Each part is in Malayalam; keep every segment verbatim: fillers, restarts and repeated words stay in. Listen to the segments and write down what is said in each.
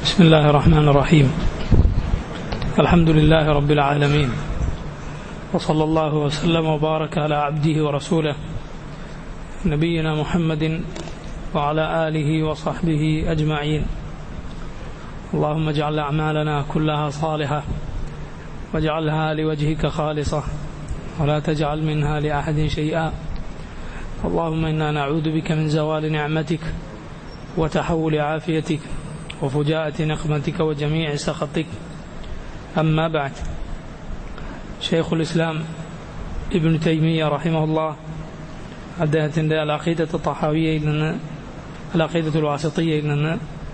بسم الله الرحمن الرحيم. الحمد لله رب العالمين، وصلى الله وسلم وبارك على عبده ورسوله نبينا محمد وعلى آله وصحبه أجمعين. اللهم اجعل أعمالنا كلها صالحة واجعلها لوجهك خالصة ولا تجعل منها لأحد شيئا. اللهم إنا نعوذ بك من زوال نعمتك وتحول عافيتك وفجاءة نقمتك وجميع سخطك. أما بعد، شيخ الإسلام ابن تيمية رحمه الله അദ്ദേഹത്തിൻ്റെ അൽ-അഖീദത്തുൽ തഹാവിയയിൽ നിന്ന് അൽ-അഖീദത്തുൽ വാസിത്തിയയിൽ നിന്ന്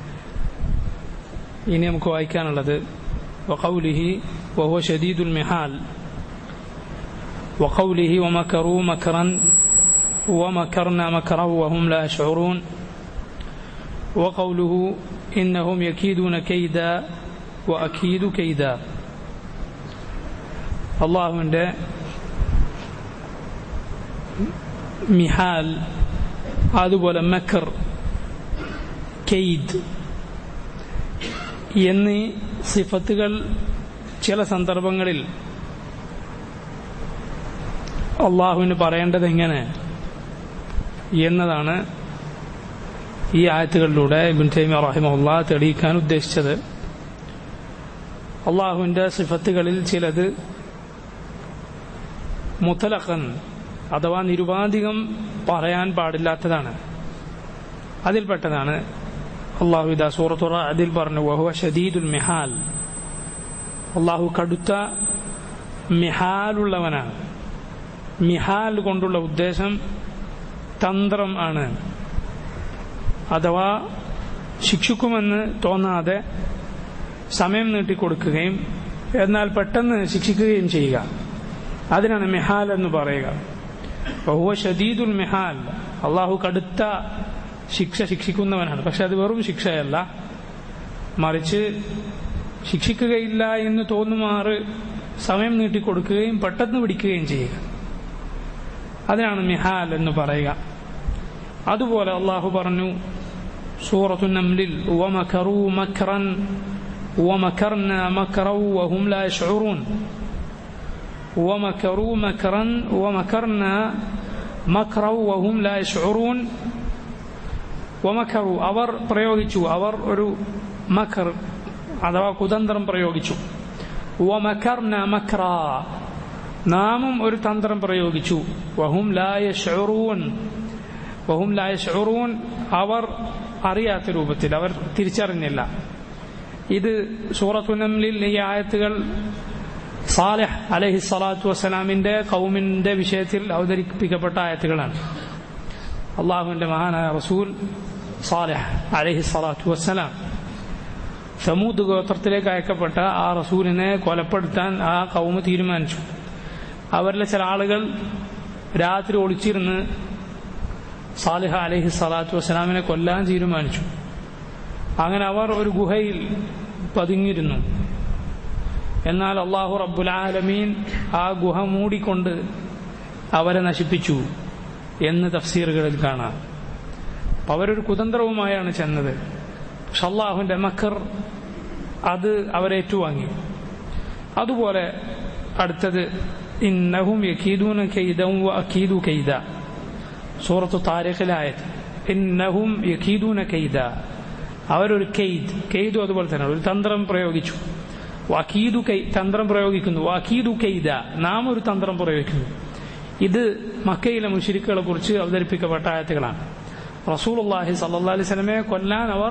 ഇനി നമുക്ക് വായിക്കാനുള്ളത് വഖൗലിഹി വഹുവ ശദീദുൽ മിഹാൽ വഖൗലിഹി വമകറൂ മക്റൻ വമകർനാ മക്റൻ വഹും ലാ യശ്ഉറൂൻ വഖൗലുഹു ഇന്നഹും യകീദൂന കൈദാ വഅകീദു കൈദാ. അല്ലാഹുവിൻ്റെ മിഹാൽ, അതുപോലെ മക്കർ, കെയ്ദ് എന്നീ സിഫത്തുകൾ ചില സന്ദർഭങ്ങളിൽ അള്ളാഹുവിന് പറയേണ്ടത് എങ്ങനെ എന്നതാണ് ഈ ആയത്തുകളിലൂടെ ഇബ്നു തൈമിയ്യ റഹിമഹുല്ലാഹ് തെളിയിക്കാൻ ഉദ്ദേശിച്ചത്. അള്ളാഹുവിൻ്റെ സിഫത്തുകളിൽ ചിലത് മുത്തലഖൻ അഥവാ നിരുപാധികം പറയാൻ പാടില്ലാത്തതാണ്. അതിൽപ്പെട്ടതാണ് അള്ളാഹു ഇദാ സൂറത്തു റഅദിൽ പറഞ്ഞു വഹുവ ശദീദുൽ മിഹാൽ. അള്ളാഹു കടുത്ത മിഹാലുള്ളവനാണ്. മിഹാൽ കൊണ്ടുള്ള ഉദ്ദേശം തന്ത്രം ആണ്, അഥവാ ശിക്ഷിക്കുമെന്ന് തോന്നാതെ സമയം നീട്ടിക്കൊടുക്കുകയും എന്നാൽ പെട്ടെന്ന് ശിക്ഷിക്കുകയും ചെയ്യുക. അതിനാണ് മിഹാൽ എന്ന് പറയുക. വഹുവ ശദീദുൽ മിഹാൽ. അള്ളാഹു കടുത്ത ശിക്ഷ ശിക്ഷിക്കുന്നവനാണ്. പക്ഷെ അത് വെറും ശിക്ഷയല്ല, മറിച്ച് ശിക്ഷിക്കുകയില്ല എന്ന് തോന്നുമാറ് സമയം നീട്ടിക്കൊടുക്കുകയും പെട്ടെന്ന് പിടിക്കുകയും ചെയ്യുക. അതിനാണ് മിഹാൽ എന്ന് പറയുക. അതുപോലെ അള്ളാഹു പറഞ്ഞു സൂറത്തു നംലിൽ വമകറൂ മക്റൻ വമകർനാ മക്റൻ വഹും ലാ യശ്ഉറൂൻ. ومكروا مكرا ومكرنا مكرا وهم لا يشعرون. ومكروا അവർ പ്രയോഗിച്ചു, അവർ ഒരു മക്കർ അഥവാ കുതന്ത്രം പ്രയോഗിച്ചു. ومكرنا مكرا നാമും ഒരു തന്ത്രം പ്രയോഗിച്ചു. وهم لا يشعرون وهم لا يشعرون അവർ അറിയാത്ത രൂപത്തിൽ, അവർ തിരിച്ചറിഞ്ഞില്ല. ഇത് സൂറത്തു നംലിൽ ഈ ആയത്തുകൾ സാലിഹ് അലൈഹി സ്വലാത്തു വസ്സലാമിന്റെ ഖൗമിന്റെ വിഷയത്തിൽ അവതരിപ്പിക്കപ്പെട്ട ആയത്തുകളാണ്. അള്ളാഹുവിന്റെ മഹാനായ റസൂൽ സാലിഹ് അലൈഹി സ്വലാത്തു വസ്സലാം സമൂദ് ഗോത്രത്തിലേക്ക് അയക്കപ്പെട്ട ആ റസൂലിനെ കൊലപ്പെടുത്താൻ ആ ഖൗമ് തീരുമാനിച്ചു. അവരിലെ ചില ആളുകൾ രാത്രി ഒളിച്ചിരുന്ന് സാലിഹ് അലൈഹി സ്വലാത്തു വസ്സലാമിനെ കൊല്ലാൻ തീരുമാനിച്ചു. അങ്ങനെ അവർ ഒരു ഗുഹയിൽ പതുങ്ങിയിരുന്നു. എന്നാൽ അല്ലാഹു റബ്ബുൽ ആലമീൻ ആ ഗുഹ മൂടിക്കൊണ്ട് അവരെ നശിപ്പിച്ചു എന്ന് തഫ്സീറുകളിൽ കാണാം. അവരൊരു കുതന്ത്രവുമായാണ് ചെന്നത്. പക്ഷെ അല്ലാഹുവിന്റെ മക്കർ അത് അവരേറ്റുവാങ്ങി. അതുപോലെ അടുത്തത് ഇന്നഹും യകീദൂന കൈദൻ വഅകീദു കൈദാ. സൂറത്തു താരിഖിലെ ആയത്ത് ഇന്നഹും യകീദൂന കൈദാ. അവരൊരു കെയ്ദ് കെയ്ദും അതുപോലെ തന്നെ ഒരു തന്ത്രം പ്രയോഗിച്ചു. വഖീദു കൈ തന്ത്രം പ്രയോഗിക്കുന്നു. വഖീദു കൈദ നാം ഒരു തന്ത്രം പ്രയോഗിക്കുന്നു. ഇത് മക്കയിലെ മുശ്രിക്കുകളെ കുറിച്ച് അവതരിപ്പിക്കപ്പെട്ട ആയത്തുകളാണ്. റസൂലുള്ളാഹി സ്വല്ലല്ലാഹി അലൈഹി വസല്ലമയെ കൊല്ലാൻ അവർ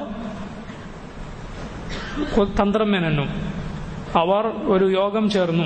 തന്ത്രം മെനഞ്ഞു. അവർ ഒരു യോഗം ചേർന്നു.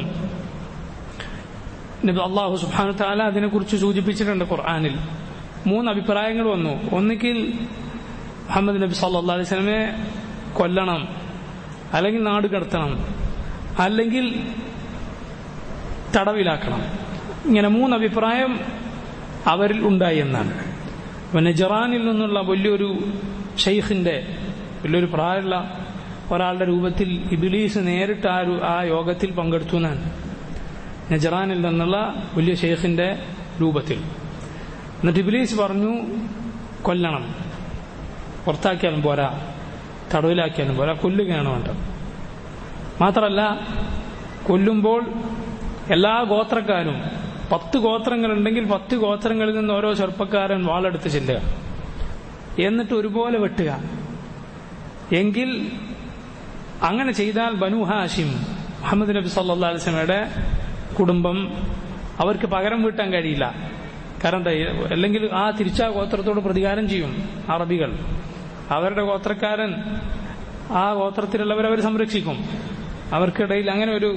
അല്ലാഹു സുബ്ഹാനഹു വ തആല അതിനെക്കുറിച്ച് സൂചിപ്പിച്ചിട്ടുണ്ട് ഖുർആനിൽ. മൂന്ന് അഭിപ്രായങ്ങൾ വന്നു. ഒന്നുകിൽ മുഹമ്മദ് നബി സ്വല്ലല്ലാഹി അലൈഹി വസല്ലമയെ കൊല്ലണം, അല്ലെങ്കിൽ നാട് കടത്തണം, അല്ലെങ്കിൽ തടവിലാക്കണം. ഇങ്ങനെ മൂന്ന് അഭിപ്രായം അവരിൽ ഉണ്ടായി എന്നാണ്. നജറാനിൽ നിന്നുള്ള വലിയൊരു ഷെയ്ഖിന്റെ വലിയൊരു പ്രായമുള്ള ഒരാളുടെ രൂപത്തിൽ ഇബ്ലീസ് നേരിട്ട് ആ ആ യോഗത്തിൽ പങ്കെടുത്തു എന്നാണ്. നജറാനിൽ നിന്നുള്ള വലിയ ഷെയ്ഖിന്റെ രൂപത്തിൽ. എന്നിട്ട് ഇബ്ലീസ് പറഞ്ഞു കൊല്ലണം, പുറത്താക്കിയാലും പോരാ, തടവിലാക്കിയാലും പോലെ കൊല്ലുകയാണ് വേണ്ടത്. മാത്രമല്ല കൊല്ലുമ്പോൾ എല്ലാ ഗോത്രക്കാരും പത്ത് ഗോത്രങ്ങളുണ്ടെങ്കിൽ പത്ത് ഗോത്രങ്ങളിൽ നിന്ന് ഓരോ ചെറുപ്പക്കാരൻ വാളെടുത്ത് ചെല്ലുക, എന്നിട്ട് ഒരുപോലെ വെട്ടുക. എങ്കിൽ അങ്ങനെ ചെയ്താൽ ബനു ഹാഷിം മുഹമ്മദ് നബി സല്ലല്ലാഹു അലൈഹി വസല്ലമയുടെ കുടുംബം അവർക്ക് പകരം വീട്ടാൻ കഴിയില്ല. കാരണം എന്താ, അല്ലെങ്കിൽ ആ തിരിച്ചാ ഗോത്രത്തോട് പ്രതികാരം ചെയ്യും അറബികൾ. അവരുടെ ഗോത്രക്കാരൻ ആ ഗോത്രത്തിലുള്ളവരെ അവർ സംരക്ഷിക്കും. അവർക്കിടയിൽ അങ്ങനെ ഒരു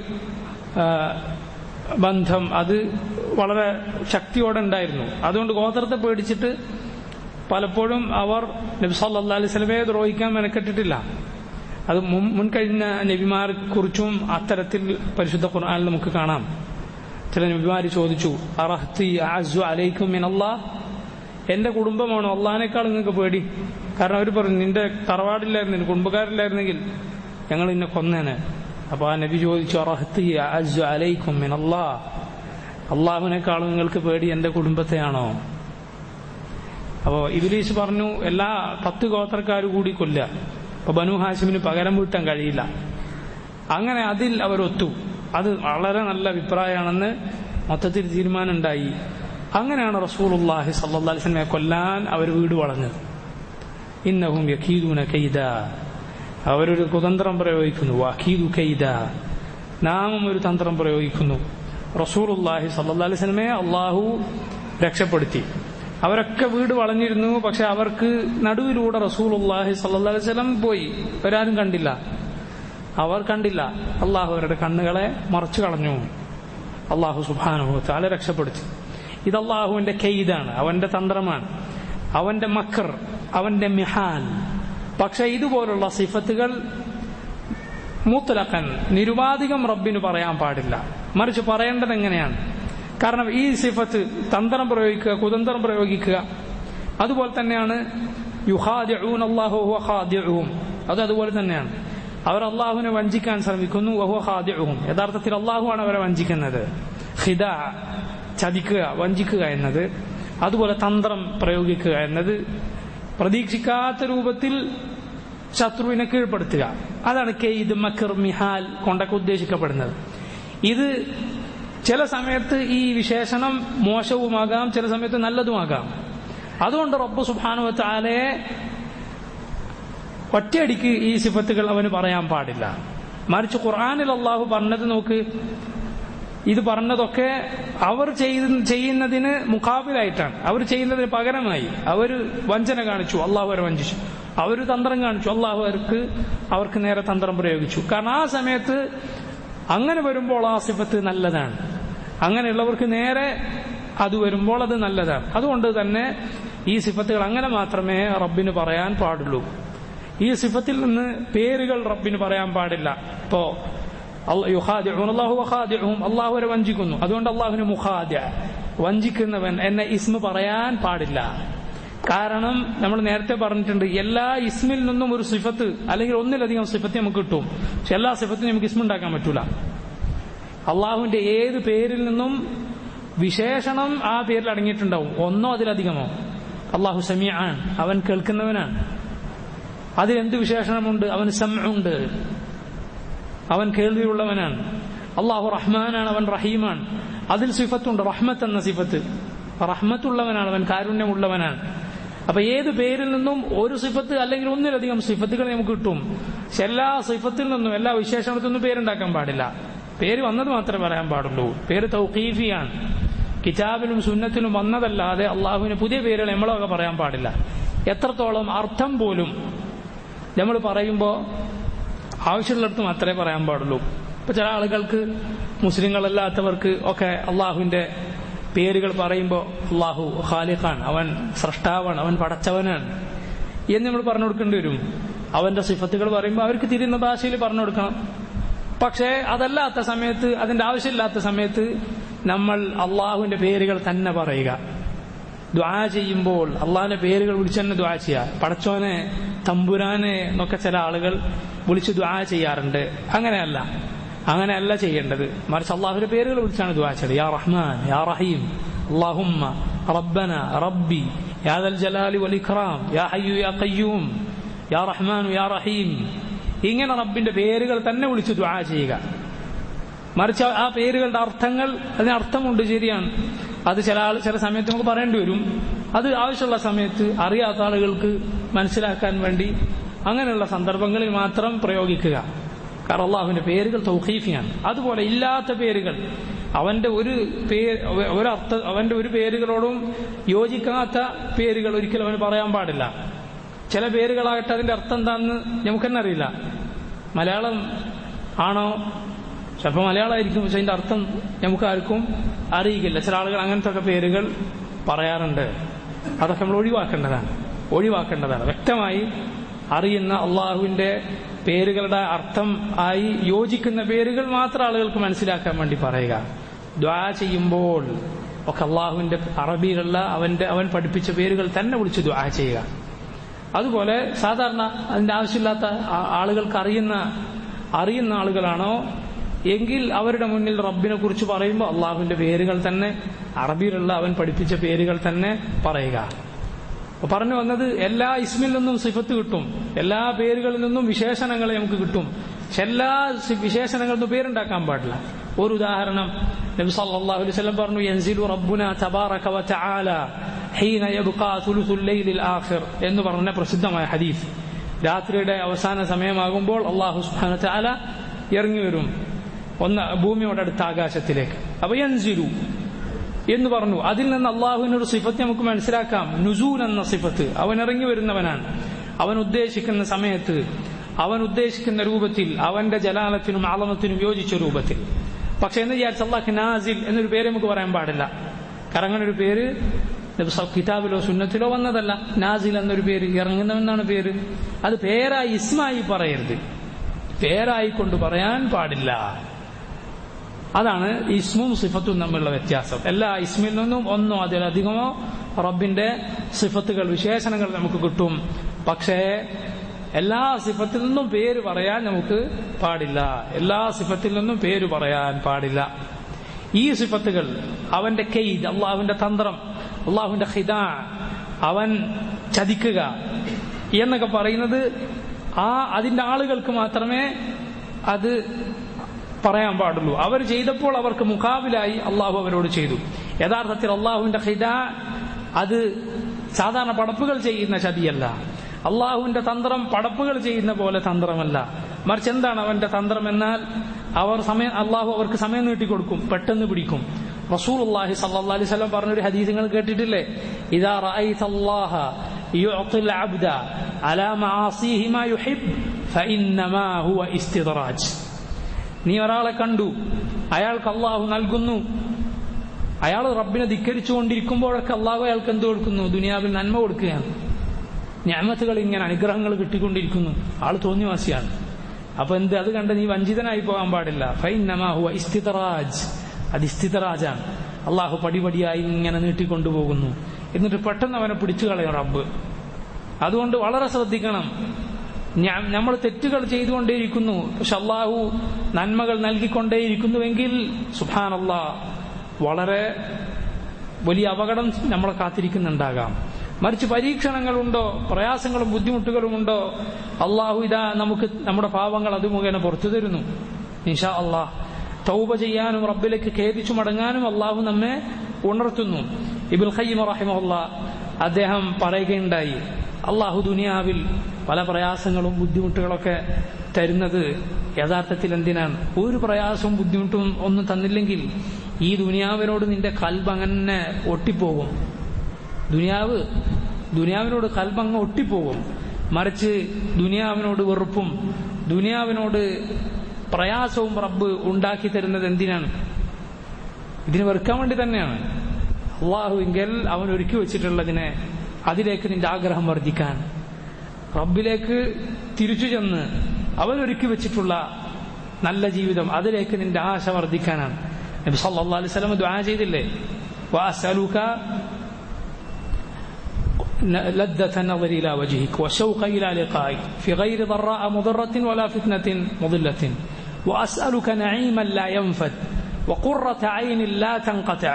ബന്ധം അത് വളരെ ശക്തിയോടെ ഉണ്ടായിരുന്നു. അതുകൊണ്ട് ഗോത്രത്തെ പേടിച്ചിട്ട് പലപ്പോഴും അവർ നബി സല്ലല്ലാഹു അലൈഹി വസല്ലമയെ ദ്രോഹിക്കാൻ മെനക്കെട്ടിട്ടില്ല. അത് മുൻകഴിഞ്ഞ നബിമാരെ കുറിച്ചും അത്തരത്തിൽ പരിശുദ്ധ ഖുർആനിൽ നമുക്ക് കാണാം. ചില നബിമാര് ചോദിച്ചു, അറഹ്തി അഅസ്സു അലൈക്കും മിനല്ലാഹ്, എന്റെ കുടുംബമാണോ അള്ളാഹിനേക്കാൾ നിങ്ങൾക്ക് പേടി? കാരണം അവർ പറഞ്ഞു, നിന്റെ തറവാടില്ലായിരുന്നു, കുടുംബക്കാരില്ലായിരുന്നെങ്കിൽ ഞങ്ങൾ നിന്നെ കൊന്നേനെ. അപ്പൊ ആ നബി ചോദിച്ചു, അറഹ്തി അഅസ്സു അലൈക്കും മിനല്ലാഹ്, അള്ളാഹുവിനേക്കാളും നിങ്ങൾക്ക് പേടി എന്റെ കുടുംബത്തെയാണോ? അപ്പോ ഇബ്ലീസ് പറഞ്ഞു, എല്ലാ പത്ത് ഗോത്രക്കാർ കൂടി കൊല്ലുക, അപ്പൊ ബനു ഹാഷിമിന് പകരം വീട്ടാൻ കഴിയില്ല. അങ്ങനെ അതിൽ അവരൊത്തു. അത് വളരെ നല്ല അഭിപ്രായമാണെന്ന് മൊത്തത്തിൽ തീരുമാനം ഉണ്ടായി. അങ്ങനെയാണ് റസൂലുള്ളാഹി സ്വല്ലല്ലാഹു അലൈഹി വസല്ലമയെ കൊല്ലാൻ അവർ വീട് വളഞ്ഞത്. ഇന്നഹും യകീദൂന കൈദാ, അവരൊരു കുതന്ത്രം പ്രയോഗിക്കുന്നു. വഅഖീദു കൈദാ, നാമും ഒരു തന്ത്രം പ്രയോഗിക്കുന്നു. റസൂലുള്ളാഹി സ്വല്ലല്ലാഹു അലൈഹി വസല്ലമയെ അള്ളാഹു രക്ഷപ്പെടുത്തി. അവരൊക്കെ വീട് വളഞ്ഞിരുന്നു. പക്ഷെ അവർക്ക് നടുവിലൂടെ റസൂലുള്ളാഹി സ്വല്ലല്ലാഹു അലൈഹി വസല്ലം പോയി. അവരാരും കണ്ടില്ല, അവർ കണ്ടില്ല. അള്ളാഹു അവരുടെ കണ്ണുകളെ മറച്ചു കളഞ്ഞു. അള്ളാഹു സുബ്ഹാനഹു വ തആല രക്ഷപ്പെടുത്തി. ഇത് അള്ളാഹുവിന്റെ കെയ്ദാണ്, അവന്റെ തന്ത്രമാണ്, അവന്റെ മക്കർ, അവന്റെ മിഹാൻ. പക്ഷെ ഇതുപോലുള്ള സിഫത്തുകൾ മുത്ലഖൻ നിരുപാധികം റബ്ബിന് പറയാൻ പാടില്ല. മറിച്ച് പറയേണ്ടത് എങ്ങനെയാണ്? കാരണം ഈ സിഫത്ത് തന്ത്രം പ്രയോഗിക്കുക, കുതന്ത്രം പ്രയോഗിക്കുക, അതുപോലെ തന്നെയാണ് യുഖാദിഊന അല്ലാഹു വഹുവ ഖാദിഉഹും, അത് അതുപോലെ തന്നെയാണ്. അവർ അള്ളാഹുവിനെ വഞ്ചിക്കാൻ ശ്രമിക്കുന്നു. വഹുവ ഖാദിഉഹും, യഥാർത്ഥത്തിൽ അള്ളാഹുവാണ് അവരെ വഞ്ചിക്കുന്നത്. ഖിദാ, ചതിക്കുക, വഞ്ചിക്കുക എന്നത്, അതുപോലെ തന്ത്രം പ്രയോഗിക്കുക എന്നത് പ്രതീക്ഷിക്കാത്ത രൂപത്തിൽ ശത്രുവിനെ കീഴ്പ്പെടുത്തുക. അതാണ് കെയ്ദ്, മക്ർ, മിഹാൽ കൊണ്ടൊക്കെ ഉദ്ദേശിക്കപ്പെടുന്നത്. ഇത് ചില സമയത്ത് ഈ വിശേഷണം മോശവുമാകാം, ചില സമയത്ത് നല്ലതുമാകാം. അതുകൊണ്ട് റബ്ബ് സുബ്ഹാനഹു വ തആലയെ ഒറ്റയടിക്ക് ഈ സിഫത്തുകൾ അവന് പറയാൻ പാടില്ല. മറിച്ച് ഖുർആനിൽ അള്ളാഹു പറഞ്ഞത് നോക്ക്, ഇത് പറഞ്ഞതൊക്കെ അവർ ചെയ്യുന്നതിന് മുഖാബിലായിട്ടാണ്, അവർ ചെയ്യുന്നതിന് പകരമായി. അവർ വഞ്ചന കാണിച്ചു, അള്ളാഹു അവരെ വഞ്ചിച്ചു. അവർ തന്ത്രം കാണിച്ചു, അള്ളാഹു അവർക്ക് അവർക്ക് നേരെ തന്ത്രം പ്രയോഗിച്ചു. കാരണം ആ സമയത്ത് അങ്ങനെ വരുമ്പോൾ ആ സിഫത്ത് നല്ലതാണ്, അങ്ങനെയുള്ളവർക്ക് നേരെ അത് വരുമ്പോൾ അത് നല്ലതാണ്. അതുകൊണ്ട് തന്നെ ഈ സിഫത്തുകൾ അങ്ങനെ മാത്രമേ റബ്ബിന് പറയാൻ പാടുള്ളൂ. ഈ സിഫത്തിൽ നിന്ന് പേരുകൾ റബ്ബിന് പറയാൻ പാടില്ല. ഇപ്പോ അള്ളാഹു വരെ വഞ്ചിക്കുന്നു, അതുകൊണ്ട് അള്ളാഹുവിന് മുഖാദ്യ, വഞ്ചിക്കുന്നവൻ എന്ന ഇസ്മ പറയാൻ പാടില്ല. കാരണം നമ്മൾ നേരത്തെ പറഞ്ഞിട്ടുണ്ട്, എല്ലാ ഇസ്മിൽ നിന്നും ഒരു സിഫത്ത് അല്ലെങ്കിൽ ഒന്നിലധികം സിഫത്ത് നമുക്ക് കിട്ടും. പക്ഷെ എല്ലാ സിഫത്തിനും നമുക്ക് ഇസ്മ ഉണ്ടാക്കാൻ പറ്റൂല. അള്ളാഹുവിന്റെ ഏത് പേരിൽ നിന്നും വിശേഷണം ആ പേരിൽ അടങ്ങിയിട്ടുണ്ടാവും, ഒന്നോ അതിലധികമോ. അള്ളാഹു സമീഅൻ, അവൻ കേൾക്കുന്നവനാണ്. അതിലെന്ത് വിശേഷണമുണ്ട്? അവന് സമഉണ്ട്, അവൻ കേൾവിയുള്ളവനാണ്. അള്ളാഹു റഹ്മാനാണ്, അവൻ റഹീമാണ്. അതിൽ സിഫത്തുണ്ട്, റഹ്മത്ത് എന്ന സിഫത്ത്. റഹ്മത്തുള്ളവനാണ്, അവൻ കാരുണ്യമുള്ളവനാണ്. അപ്പൊ ഏത് പേരിൽ നിന്നും ഒരു സിഫത്ത് അല്ലെങ്കിൽ ഒന്നിലധികം സിഫത്തുകൾ നമുക്ക് കിട്ടും. പക്ഷെ എല്ലാ സിഫത്തിൽ നിന്നും എല്ലാ വിശേഷണത്തിൽ നിന്നും പേരുണ്ടാക്കാൻ പാടില്ല. പേര് വന്നത് മാത്രമേ പറയാൻ പാടുള്ളൂ. പേര് തൗഖീഫിയാണ്, കിതാബിലും സുന്നത്തിലും വന്നതല്ലാതെ അള്ളാഹുവിന് പുതിയ പേരുകൾ നമ്മളൊക്കെ പറയാൻ പാടില്ല. എത്രത്തോളം അർത്ഥം പോലും നമ്മൾ പറയുമ്പോൾ ആവശ്യമുള്ളിടത്ത് മാത്രമേ പറയാൻ പാടുള്ളൂ. ഇപ്പൊ ചില ആളുകൾക്ക്, മുസ്ലിങ്ങളല്ലാത്തവർക്ക് ഒക്കെ അള്ളാഹുവിന്റെ പേരുകൾ പറയുമ്പോൾ അള്ളാഹു ഖാലിഖാണ്, അവൻ സ്രഷ്ടാവാണ്, അവൻ പടച്ചവനാണ് എന്ന് നമ്മൾ പറഞ്ഞു കൊടുക്കേണ്ടി വരും. അവന്റെ സിഫത്തുകൾ പറയുമ്പോൾ അവർക്ക് തിരിയുന്ന ഭാഷയിൽ പറഞ്ഞു കൊടുക്കണം. പക്ഷേ അതല്ലാത്ത സമയത്ത്, അതിന്റെ ആവശ്യമില്ലാത്ത സമയത്ത് നമ്മൾ അള്ളാഹുവിന്റെ പേരുകൾ തന്നെ പറയുക. ദുആ ചെയ്യുമ്പോൾ അള്ളാഹിന്റെ പേരുകൾ വിളിച്ചു തന്നെ ദുആ ചെയ്യുക. പടച്ചോനെ, തമ്പുരാനെ എന്നൊക്കെ ചില ആളുകൾ വിളിച്ച് ദുആ ചെയ്യാറുണ്ട്. അങ്ങനെയല്ല, അങ്ങനെയല്ല ചെയ്യേണ്ടത്. മറിച്ച് അള്ളാഹുവിന്റെ പേരുകൾ വിളിച്ചാണ് ദുആ ചെയ്തത്. യാ റഹ്മാൻ, യാ റഹീം, അല്ലാഹുമ്മ റബ്ബന റബ്ബി യാ ദൽ ജലാലി വൽ ഇക്റാം, യാ ഹയ്യു യാ ഖയ്യൂം യാ റഹ്മാനു യാ റഹീം, ഇങ്ങനെ റബ്ബിന്റെ പേരുകൾ തന്നെ വിളിച്ച് ദുആ ചെയ്യുക. മറിച്ച് ആ പേരുകളുടെ അർത്ഥങ്ങൾ, അതിന് അർത്ഥമുണ്ട്, ശരിയാണ്, അത് ചില ആൾ ചില സമയത്ത് നമുക്ക് പറയേണ്ടി വരും. അത് ആവശ്യമുള്ള സമയത്ത് അറിയാത്ത ആളുകൾക്ക് മനസ്സിലാക്കാൻ വേണ്ടി അങ്ങനെയുള്ള സന്ദർഭങ്ങളിൽ മാത്രം പ്രയോഗിക്കുക. കാരണം അള്ളാഹുവിന്റെ പേരുകൾ തൗഖീഫിയാണ്. അതുപോലെ ഇല്ലാത്ത പേരുകൾ, അവന്റെ ഒരു പേര് ഒരർത്ഥ അവന്റെ ഒരു പേരുകളോടും യോജിക്കാത്ത പേരുകൾ ഒരിക്കലും അവന് പറയാൻ പാടില്ല. ചില പേരുകളാകട്ടെ അതിന്റെ അർത്ഥം എന്താണെന്ന് നമുക്ക് തന്നെ അറിയില്ല. മലയാളം ആണോ, ചിലപ്പോൾ മലയാളമായിരിക്കും, പക്ഷെ അതിന്റെ അർത്ഥം നമുക്ക് ആർക്കും അറിയിക്കില്ല. ചില ആളുകൾ അങ്ങനത്തെ ഒക്കെ പേരുകൾ പറയാറുണ്ട്. അതൊക്കെ നമ്മൾ ഒഴിവാക്കേണ്ടതാണ് ഒഴിവാക്കേണ്ടതാണ് വ്യക്തമായി അറിയുന്ന അള്ളാഹുവിന്റെ പേരുകളുടെ അർത്ഥം ആയി യോജിക്കുന്ന പേരുകൾ മാത്രം ആളുകൾക്ക് മനസ്സിലാക്കാൻ വേണ്ടി പറയുക. ദുആ ചെയ്യുമ്പോൾ ഒക്കെ അള്ളാഹുവിന്റെ അറബിയിലുള്ള അവന്റെ അവൻ പഠിപ്പിച്ച പേരുകൾ തന്നെ വിളിച്ച് ദുആ ചെയ്യുക. അതുപോലെ സാധാരണ അതിന്റെ ആവശ്യമില്ലാത്ത ആളുകൾക്ക് അറിയുന്ന അറിയുന്ന ആളുകളാണോ എങ്കിൽ അവരുടെ മുന്നിൽ റബ്ബിനെ കുറിച്ച് പറയുമ്പോൾ അള്ളാഹുവിന്റെ പേരുകൾ തന്നെ, അറബിയിലുള്ള അവൻ പഠിപ്പിച്ച പേരുകൾ തന്നെ പറയുക. പറഞ്ഞു വന്നത്, എല്ലാ ഇസ്മിൽ നിന്നും സിഫത്ത് കിട്ടും, എല്ലാ പേരുകളിൽ നിന്നും വിശേഷണങ്ങൾ നമുക്ക് കിട്ടും. പക്ഷെ എല്ലാ വിശേഷണങ്ങളിൽ നിന്നും പേരുണ്ടാക്കാൻ പാടില്ല. ഒരു ഉദാഹരണം നബി സല്ലല്ലാഹു അലൈഹി വസല്ലം പറഞ്ഞു, യൻസിലു റബ്ബുനാ തബാറക വതആല ഹീന യബ്ഖാ സുലുസുൽ ലൈലിൽ ആഖിർ എന്ന് പറഞ്ഞ പ്രസിദ്ധമായ ഹദീസ്. രാത്രിയുടെ അവസാന സമയമാകുമ്പോൾ അല്ലാഹു സുബ്ഹാനഹു വതആല ഇറങ്ങി വരും ഒന്ന് ഭൂമിയോട് അടുത്ത ആകാശത്തിലേക്ക്. അപ്പൊ യൻസിലു എന്ന് പറഞ്ഞു. അതിൽ നിന്ന് അള്ളാഹുവിനൊരു സിഫത്ത് നമുക്ക് മനസ്സിലാക്കാം, നുസൂൽ എന്ന സിഫത്ത്. അവൻ ഇറങ്ങി വരുന്നവനാണ്. അവൻ ഉദ്ദേശിക്കുന്ന സമയത്ത്, അവൻ ഉദ്ദേശിക്കുന്ന രൂപത്തിൽ, അവന്റെ ജലാലത്തിനും ആളമത്തിനും യോജിച്ച രൂപത്തിൽ. പക്ഷെ എന്ന് വിചാരിച്ച അള്ളാഹ് നാസിൽ എന്നൊരു പേര് നമുക്ക് പറയാൻ പാടില്ല. കാരണം അങ്ങനെ ഒരു പേര് കിതാബിലോ സുന്നത്തിലോ വന്നതല്ല. നാസിൽ എന്നൊരു പേര്, ഇറങ്ങുന്നവെന്നാണ് പേര്. അത് പേരായി ഇസ്മായി പറയരുത്, പേരായി കൊണ്ട് പറയാൻ പാടില്ല. അതാണ് ഇസ്മും സിഫത്തും തമ്മിലുള്ള വ്യത്യാസം. എല്ലാ ഇസ്മിൽ നിന്നും ഒന്നോ അതിലധികമോ റബ്ബിന്റെ സിഫത്തുകൾ, വിശേഷണങ്ങൾ നമുക്ക് കിട്ടും. പക്ഷേ എല്ലാ സിഫത്തിൽ നിന്നും പേര് പറയാൻ നമുക്ക് പാടില്ല. എല്ലാ സിഫത്തിൽ നിന്നും പേര് പറയാൻ പാടില്ല. ഈ സിഫത്തുകൾ, അവന്റെ കെയ്ദ്, അള്ളാഹുവിന്റെ തന്ത്രം, അള്ളാഹുവിന്റെ ഖിദാ, അവൻ ചതിക്കുക എന്നൊക്കെ പറയുന്നത് ആ അതിന്റെ ആളുകൾക്ക് മാത്രമേ അത് പറയാൻ പാടുള്ളൂ. അവർ ചെയ്തപ്പോൾ അവർക്ക് മുഖാബിലായി അള്ളാഹു അവരോട് ചെയ്തു. യഥാർത്ഥത്തിൽ അള്ളാഹുവിന്റെ ഖിദാ അത് സാധാരണ പടപ്പുകൾ ചെയ്യുന്ന ചതിയല്ല. അള്ളാഹുവിന്റെ തന്ത്രം പടപ്പുകൾ ചെയ്യുന്ന പോലെ തന്ത്രമല്ല. മറിച്ച് എന്താണ് അവന്റെ തന്ത്രം എന്നാൽ, അവർ സമയം അള്ളാഹു അവർക്ക് സമയം നീട്ടിക്കൊടുക്കും, പെട്ടെന്ന് പിടിക്കും. റസൂലുള്ളാഹി സ്വല്ലല്ലാഹു അലൈഹി വസല്ലം പറഞ്ഞൊരു ഹദീസ് നിങ്ങൾ കേട്ടിട്ടില്ലേ? ഇദാ റഅയ്തല്ലാഹ യുഅ്തിൽ അബ്ദ അലാ മആസിഹി മാ യുഹിബ് ഫഇന്നമാ ഹുവ ഇസ്തിദ്റാജ്. നീ ഒരാളെ കണ്ടു, അയാൾക്ക് അള്ളാഹു നൽകുന്നു, അയാൾ റബ്ബിനെ ധിക്കരിച്ചുകൊണ്ടിരിക്കുമ്പോഴൊക്കെ അള്ളാഹു അയാൾക്ക് എന്ത് കൊടുക്കുന്നു? ദുനിയാവിൽ നന്മ കൊടുക്കുകയാണ്. നിഅമത്തുകൾ, ഇങ്ങനെ അനുഗ്രഹങ്ങൾ കിട്ടിക്കൊണ്ടിരിക്കുന്നു. ആൾ തോന്നിവാസിയാണ്. അപ്പൊ എന്ത്, അത് കണ്ട് നീ വഞ്ചിതനായി പോകാൻ പാടില്ല. ഫഇന്നമാ ഹുവ ഇസ്തിദ്റാജ്, അത് ഇസ്തിദ്റാജാണ്. അള്ളാഹു പടിപടിയായി ഇങ്ങനെ നീട്ടിക്കൊണ്ടുപോകുന്നു. എന്നിട്ട് പെട്ടെന്ന് അവനെ പിടിച്ചു കളയും റബ്ബ്. അതുകൊണ്ട് വളരെ ശ്രദ്ധിക്കണം. നമ്മൾ തെറ്റുകൾ ചെയ്തുകൊണ്ടേയിരിക്കുന്നു, പക്ഷെ അള്ളാഹു നന്മകൾ നൽകിക്കൊണ്ടേയിരിക്കുന്നുവെങ്കിൽ സുബ്ഹാനല്ലാഹ്, വളരെ വലിയ അപകടം നമ്മളെ കാത്തിരിക്കുന്നുണ്ടാകാം. മറിച്ച് പരീക്ഷണങ്ങളുണ്ടോ, പ്രയാസങ്ങളും ബുദ്ധിമുട്ടുകളും ഉണ്ടോ, അള്ളാഹു ഇതാ നമുക്ക് നമ്മുടെ പാവങ്ങൾ അത് മുഖേന പുറത്തു തരുന്നു. ഇൻഷാ അള്ളാഹ് തൗബ ചെയ്യാനും റബ്ബിലേക്ക് ഖേദിച്ചു മടങ്ങാനും അള്ളാഹു നമ്മെ ഉണർത്തുന്നു. ഇബ്നുൽ ഖയ്യിം റഹിമഹുല്ലാഹ് അദ്ദേഹം പറയുകയുണ്ടായി, അള്ളാഹു ദുനിയാവിൽ പല പ്രയാസങ്ങളും ബുദ്ധിമുട്ടുകളൊക്കെ തരുന്നത് യഥാർത്ഥത്തിൽ എന്തിനാണ്? ഒരു പ്രയാസവും ബുദ്ധിമുട്ടും ഒന്നും തന്നില്ലെങ്കിൽ ഈ ദുനിയാവിനോട് നിന്റെ കൽബ് അങ്ങനെ ഒട്ടിപ്പോകും. ദുനിയാവ് ദുനിയാവിനോട് കൽബ് അങ്ങ് ഒട്ടിപ്പോകും. മറിച്ച് ദുനിയാവിനോട് വെറുപ്പും ദുനിയാവിനോട് പ്രയാസവും റബ്ബ് ഉണ്ടാക്കി തരുന്നത് എന്തിനാണ്? ഇതിന് വെറുക്കാൻ വേണ്ടി തന്നെയാണ്. അള്ളാഹുവിങ്കൽ അവൻ ഒരുക്കി വെച്ചിട്ടുള്ളതിനെ, അതിലേക്ക് നിന്റെ ആഗ്രഹം വർദ്ധിക്കാൻ, റബ്ബിലേക്ക് തിരിച്ചു ചെന്ന് അവൻ ഒരുക്കി വെച്ചിട്ടുള്ള നല്ല ജീവിതം, അതിലേക്ക് നിന്റെ ആശ വർദ്ധിക്കാനാണ്. നബി സല്ലല്ലാഹു അലൈഹി വസല്ലം ദുആ ചെയ്തില്ലേ, വഅസ്അലുക لذة النظر إلى وجهك والشوق إلى لقائك في غير ضراء مضرة ولا فتنة مضلة وأسألك نعيما لا ينفد وقرة عين لا تنقطع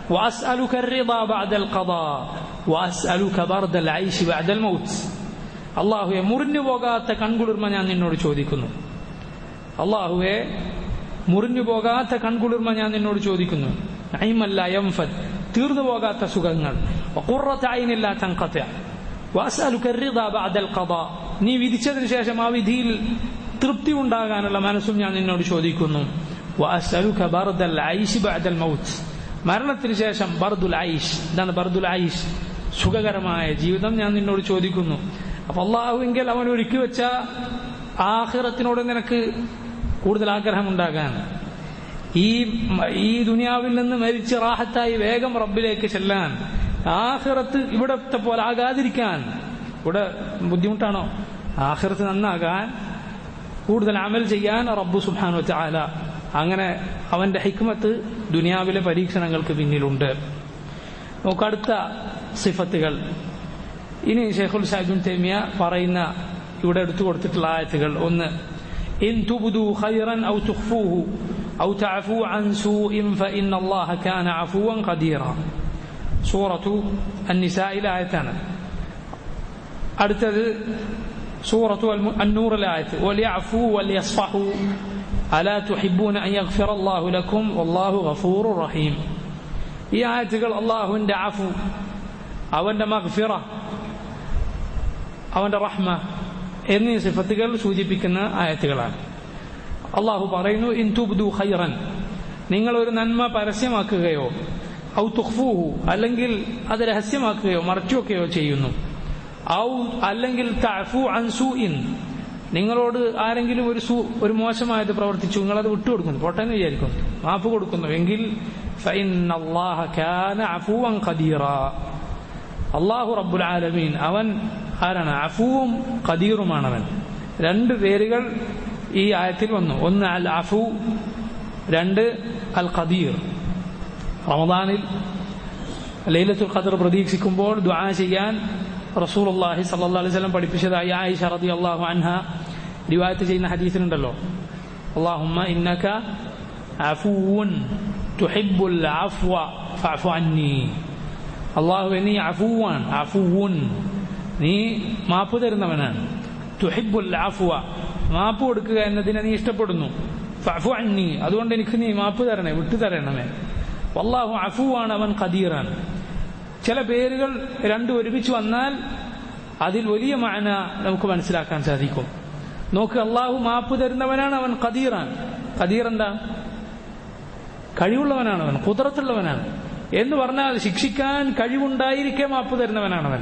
وأسألك الرضا بعد القضاء وأسألك برد العيش بعد الموت. അള്ളാഹുവെ മുറിഞ്ഞു പോകാത്ത കൺകുളിർമ ഞാൻ നിന്നോട് ചോദിക്കുന്നു. അള്ളാഹുവെ മുറിഞ്ഞു പോകാത്ത കൺകുളിർമ ഞാൻ നിന്നോട് ചോദിക്കുന്നു. നഈമല്ല യൻഫദ്, തീർന്നു പോകാത്ത സുഖങ്ങൾ. വഖുറത ഐനിൻ ലാ തൻഖതി വഅസ്അലുക الرضا بعد القضاء, നീ വിധിച്ചതിന് ശേഷം ആ വിധിയിൽ തൃപ്തി ഉണ്ടാകാനുള്ള മനസ്സും ഞാൻ നിന്നോട് ചോദിക്കുന്നു. വഅസ്അലുക ബർദൽ ഐശ് ബഅദൽ മൗത്ത്, മരണത്തിന് ശേഷം ബർദുൽ ഐശ്, എന്താണ് ബർദുൽ ഐശ്? സുഖകരമായ ജീവിതം ഞാൻ നിന്നോട് ചോദിക്കുന്നു. അപ്പൊ അള്ളാഹുവെങ്കിൽ അവൻ ഒരുക്കി വെച്ച ആഖിറത്തിനോട് നിനക്ക് കൂടുതൽ ആഗ്രഹമുണ്ടാകാൻ, ഈ ഈ ദുനിയാവിൽ നിന്ന് മരിച്ച് റാഹത്തായി വേഗം റബ്ബിലേക്ക് ചെല്ലാൻ, ആഖിറത്ത് ഇവിടത്തെ പോലെ ആകാതിരിക്കാൻ. ഇവിടെ ബുദ്ധിമുട്ടാണോ? ആഖിറത്ത് നന്നാകാൻ, കൂടുതൽ അമൽ ചെയ്യാൻ റബ്ബു സുബ്ഹാനഹു വ തആല അങ്ങനെ അവന്റെ ഹിക്മത്ത് ദുനിയാവിലെ പരീക്ഷണങ്ങൾക്ക് പിന്നിലുണ്ട്. നമുക്ക് അടുത്ത സിഫത്തുകൾ ഇനി ശൈഖുൽ ഇസ്ലാം ഇബ്നു തൈമിയ പറയുന്ന ഇവിടെ എടുത്തു കൊടുത്തിട്ടുള്ള ആയത്തുകൾ. ഒന്ന്, ഇൻ തുബ്ദു ഖൈറൻ ഔ തുഖ്ഫൂഹു ഔ തഅഫു അൻ സൂഇൻ ഫഇന്ന അല്ലാഹ കാന അഫുവൻ ഖദീറ. സൂറത്തു അൻ-നിസാഇലെ ആയത്താണ്. അടുത്തത് സൂറത്തു അൻ-നൂറിലെ ആയത്ത്, വലിയഅഫു വലിയസ്ഫഹു അലാ തുഹിബ്ബൂന അൻ യഗ്ഫിറ അല്ലാഹു ലക്കും വല്ലാഹു ഗഫൂറുർ റഹീം. ഈ ആയത്തുകൾ അല്ലാഹുവിന്റെ അഫു, അവന്റെ മഗ്ഫിറ, അവന്റെ റഹ്മ എന്നീ സിഫത്തുകൾ സൂചിപ്പിക്കുന്ന ആയത്തുകളാണ്. അള്ളാഹു പറയുന്നു, ഇൻ തുബ്ദു ഖൈറൻ, നിങ്ങൾ ഒരു നന്മ പരസ്യമാക്കുകയോ ഔ തുഖ്ഫൂഹു, അല്ലെങ്കിൽ അത് രഹസ്യമാക്കുകയോ മറച്ചുവെക്കുകയോ ചെയ്യുന്നു, ഔ അല്ലെങ്കിൽ തഅഫു അൻ സൂഇൻ, നിങ്ങളോട് ആരെങ്കിലും ഒരു സൂ ഒരു മോശമായത് പ്രവർത്തിച്ചു, നിങ്ങളത് വിട്ടുകൊടുക്കുന്നു, പോട്ടെന്ന് വിചാരിക്കും, മാപ്പ് കൊടുക്കുന്നു എങ്കിൽ ഫഇന്ന അല്ലാഹ കാന അഫുവൻ ഖദീറ, അല്ലാഹു റബ്ബുൽ ആലമീൻ അവൻ ആരാണ്? അഫുവും ഖദീറുമാണവൻ. രണ്ട് പേരുകൾ ഈ ആയത്തിൽ വന്നു. ഒന്ന് അൽ അഫു, രണ്ട് അൽ ഖദീർ. റമദാനിൽ ലൈലത്തുൽ ഖദർ പ്രതീക്ഷിക്കുമ്പോൾ ദുആ ചെയ്യാൻ റസൂലുള്ളാഹി സ്വല്ലല്ലാഹു അലൈഹി വസല്ലം പഠിപ്പിച്ചതായി ആയിഷ റളിയല്ലാഹു അൻഹ റിവായത്ത് ചെയ്യുന്ന ഹദീസിലുണ്ടല്ലോ, അല്ലാഹുമ്മ ഇന്നക അഫൂൻ തുഹിബ്ബുൽ അഫ്വ ഫഅഫു അന്നി. അല്ലാഹുവേ നീ അഫൂവാൻ, അഫൂൻ നീ മാപ്പ് തരുന്നവനാണ്. തുഹിബ്ബുൽ അഫ്വ, മാപ്പ് കൊടുക്കുക എന്നതിനെ നീ ഇഷ്ടപ്പെടുന്നു. ഫഅഫു അന്നി, അതുകൊണ്ട് എനിക്ക് നീ മാപ്പ് തരണേ, വിട്ടു തരണമേ. വല്ലാഹു അഫൂവാണ്, അവൻ ഖദീറാണ്. ചില പേരുകൾ രണ്ടും ഒരുമിച്ച് വന്നാൽ അതിൽ വലിയ മഅന നമുക്ക് മനസ്സിലാക്കാൻ സാധിക്കും. നോക്ക്, അള്ളാഹു മാപ്പ് തരുന്നവനാണ്, അവൻ ഖദീറാണ്. ഖദീർ എന്താ? കഴിവുള്ളവനാണ് അവൻ, ഖുദ്റത്തുള്ളവനാണ് എന്ന് പറഞ്ഞാൽ ശിക്ഷിക്കാൻ കഴിവുണ്ടായിരിക്കെ മാപ്പ് തരുന്നവനാണവൻ.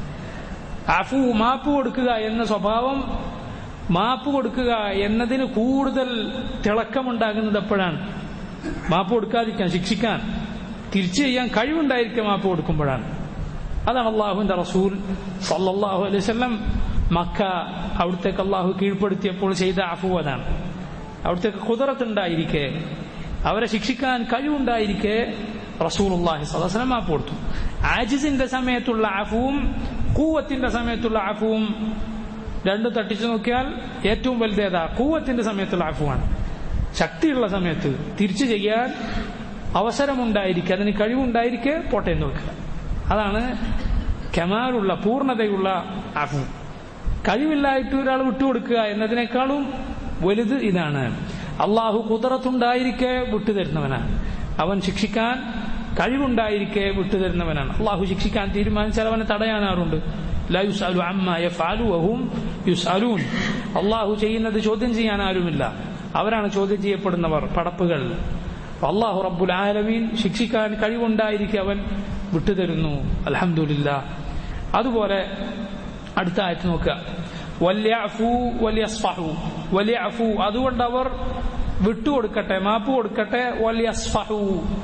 അഫു, മാപ്പ് കൊടുക്കുക എന്ന സ്വഭാവം, മാപ്പ് കൊടുക്കുക എന്നതിന് കൂടുതൽ തിളക്കമുണ്ടാകുന്നത് എപ്പോഴാണ്? മാപ്പ് കൊടുക്കാതിരിക്കാൻ, ശിക്ഷിക്കാൻ, തിരിച്ചു ചെയ്യാൻ കഴിവുണ്ടായിരിക്കെ മാപ്പ് കൊടുക്കുമ്പോഴാണ്. അതാണ് അള്ളാഹുവിന്റെ റസൂൽ സല്ലല്ലാഹു അലൈഹി വസല്ലം മക്ക അവിടത്തേക്ക് അള്ളാഹു കീഴ്പ്പെടുത്തിയപ്പോൾ ചെയ്ത അഫു അതാണ്. അവിടത്തേക്ക് ഖുദ്റത്തുണ്ടായിരിക്കെ, അവരെ ശിക്ഷിക്കാൻ കഴിവുണ്ടായിരിക്കെ റസൂലുള്ളാഹി സ്വല്ലല്ലാഹു അലൈഹി വസല്ലം മാപ്പ് കൊടുത്തു. ആജിസിന്റെ സമയത്തുള്ള അഫുവും ഖുവ്വത്തിന്റെ സമയത്തുള്ള അഫുവും രണ്ടും തട്ടിച്ചു നോക്കിയാൽ ഏറ്റവും വലുതേതാ? ഖുവ്വത്തിന്റെ സമയത്തുള്ള അഫുവാണ്. ശക്തിയുള്ള സമയത്ത് തിരിച്ചു ചെയ്യാൻ അവസരമുണ്ടായിരിക്കെ, അതിന് കഴിവുണ്ടായിരിക്കെ പോട്ടെ എന്ന് വെക്കുക. അതാണ് കമാലുള്ള, പൂർണ്ണതയുള്ള അഫു. കഴിവില്ലായിട്ട് ഒരാൾ വിട്ടുകൊടുക്കുക എന്നതിനേക്കാളും വലുത് ഇതാണ്. അള്ളാഹു ഖുദ്റത്തുണ്ടായിരിക്കെ വിട്ടുതരുന്നവനാണ്, അവൻ ശിക്ഷിക്കാൻ കഴിവുണ്ടായിരിക്കെ വിട്ടുതരുന്നവനാണ്. അള്ളാഹു ശിക്ഷിക്കാൻ തീരുമാനിച്ചാൽ അവനെ തടയാനാറുണ്ട്. ലാ യുസ്അലു അമ്മാ യഫ്അലു വഹും യുസ്അലൂൻ. അള്ളാഹു ചെയ്യുന്നത് ചോദ്യം ചെയ്യാൻ ആരുമില്ല, അവരാണ് ചോദ്യം ചെയ്യപ്പെടുന്നവർ, പടപ്പുകൾ. അള്ളാഹു റബ്ബുൽ ആലമീൻ ശിക്ഷിക്കാൻ കഴിവുണ്ടായിരിക്കെ അവൻ വിട്ടുതരുന്നു. അൽഹംദുലില്ലാഹ്. അതുപോലെ അടുത്ത ആയത്ത് നോക്കുക, വല്യഅഫു വല്യസ്ഫഹു. വല്യഅഫു, അതുകൊണ്ട് അവർ വിട്ടുകൊടുക്കട്ടെ, മാപ്പ് കൊടുക്കട്ടെ. വല്യസ്ഫഹു,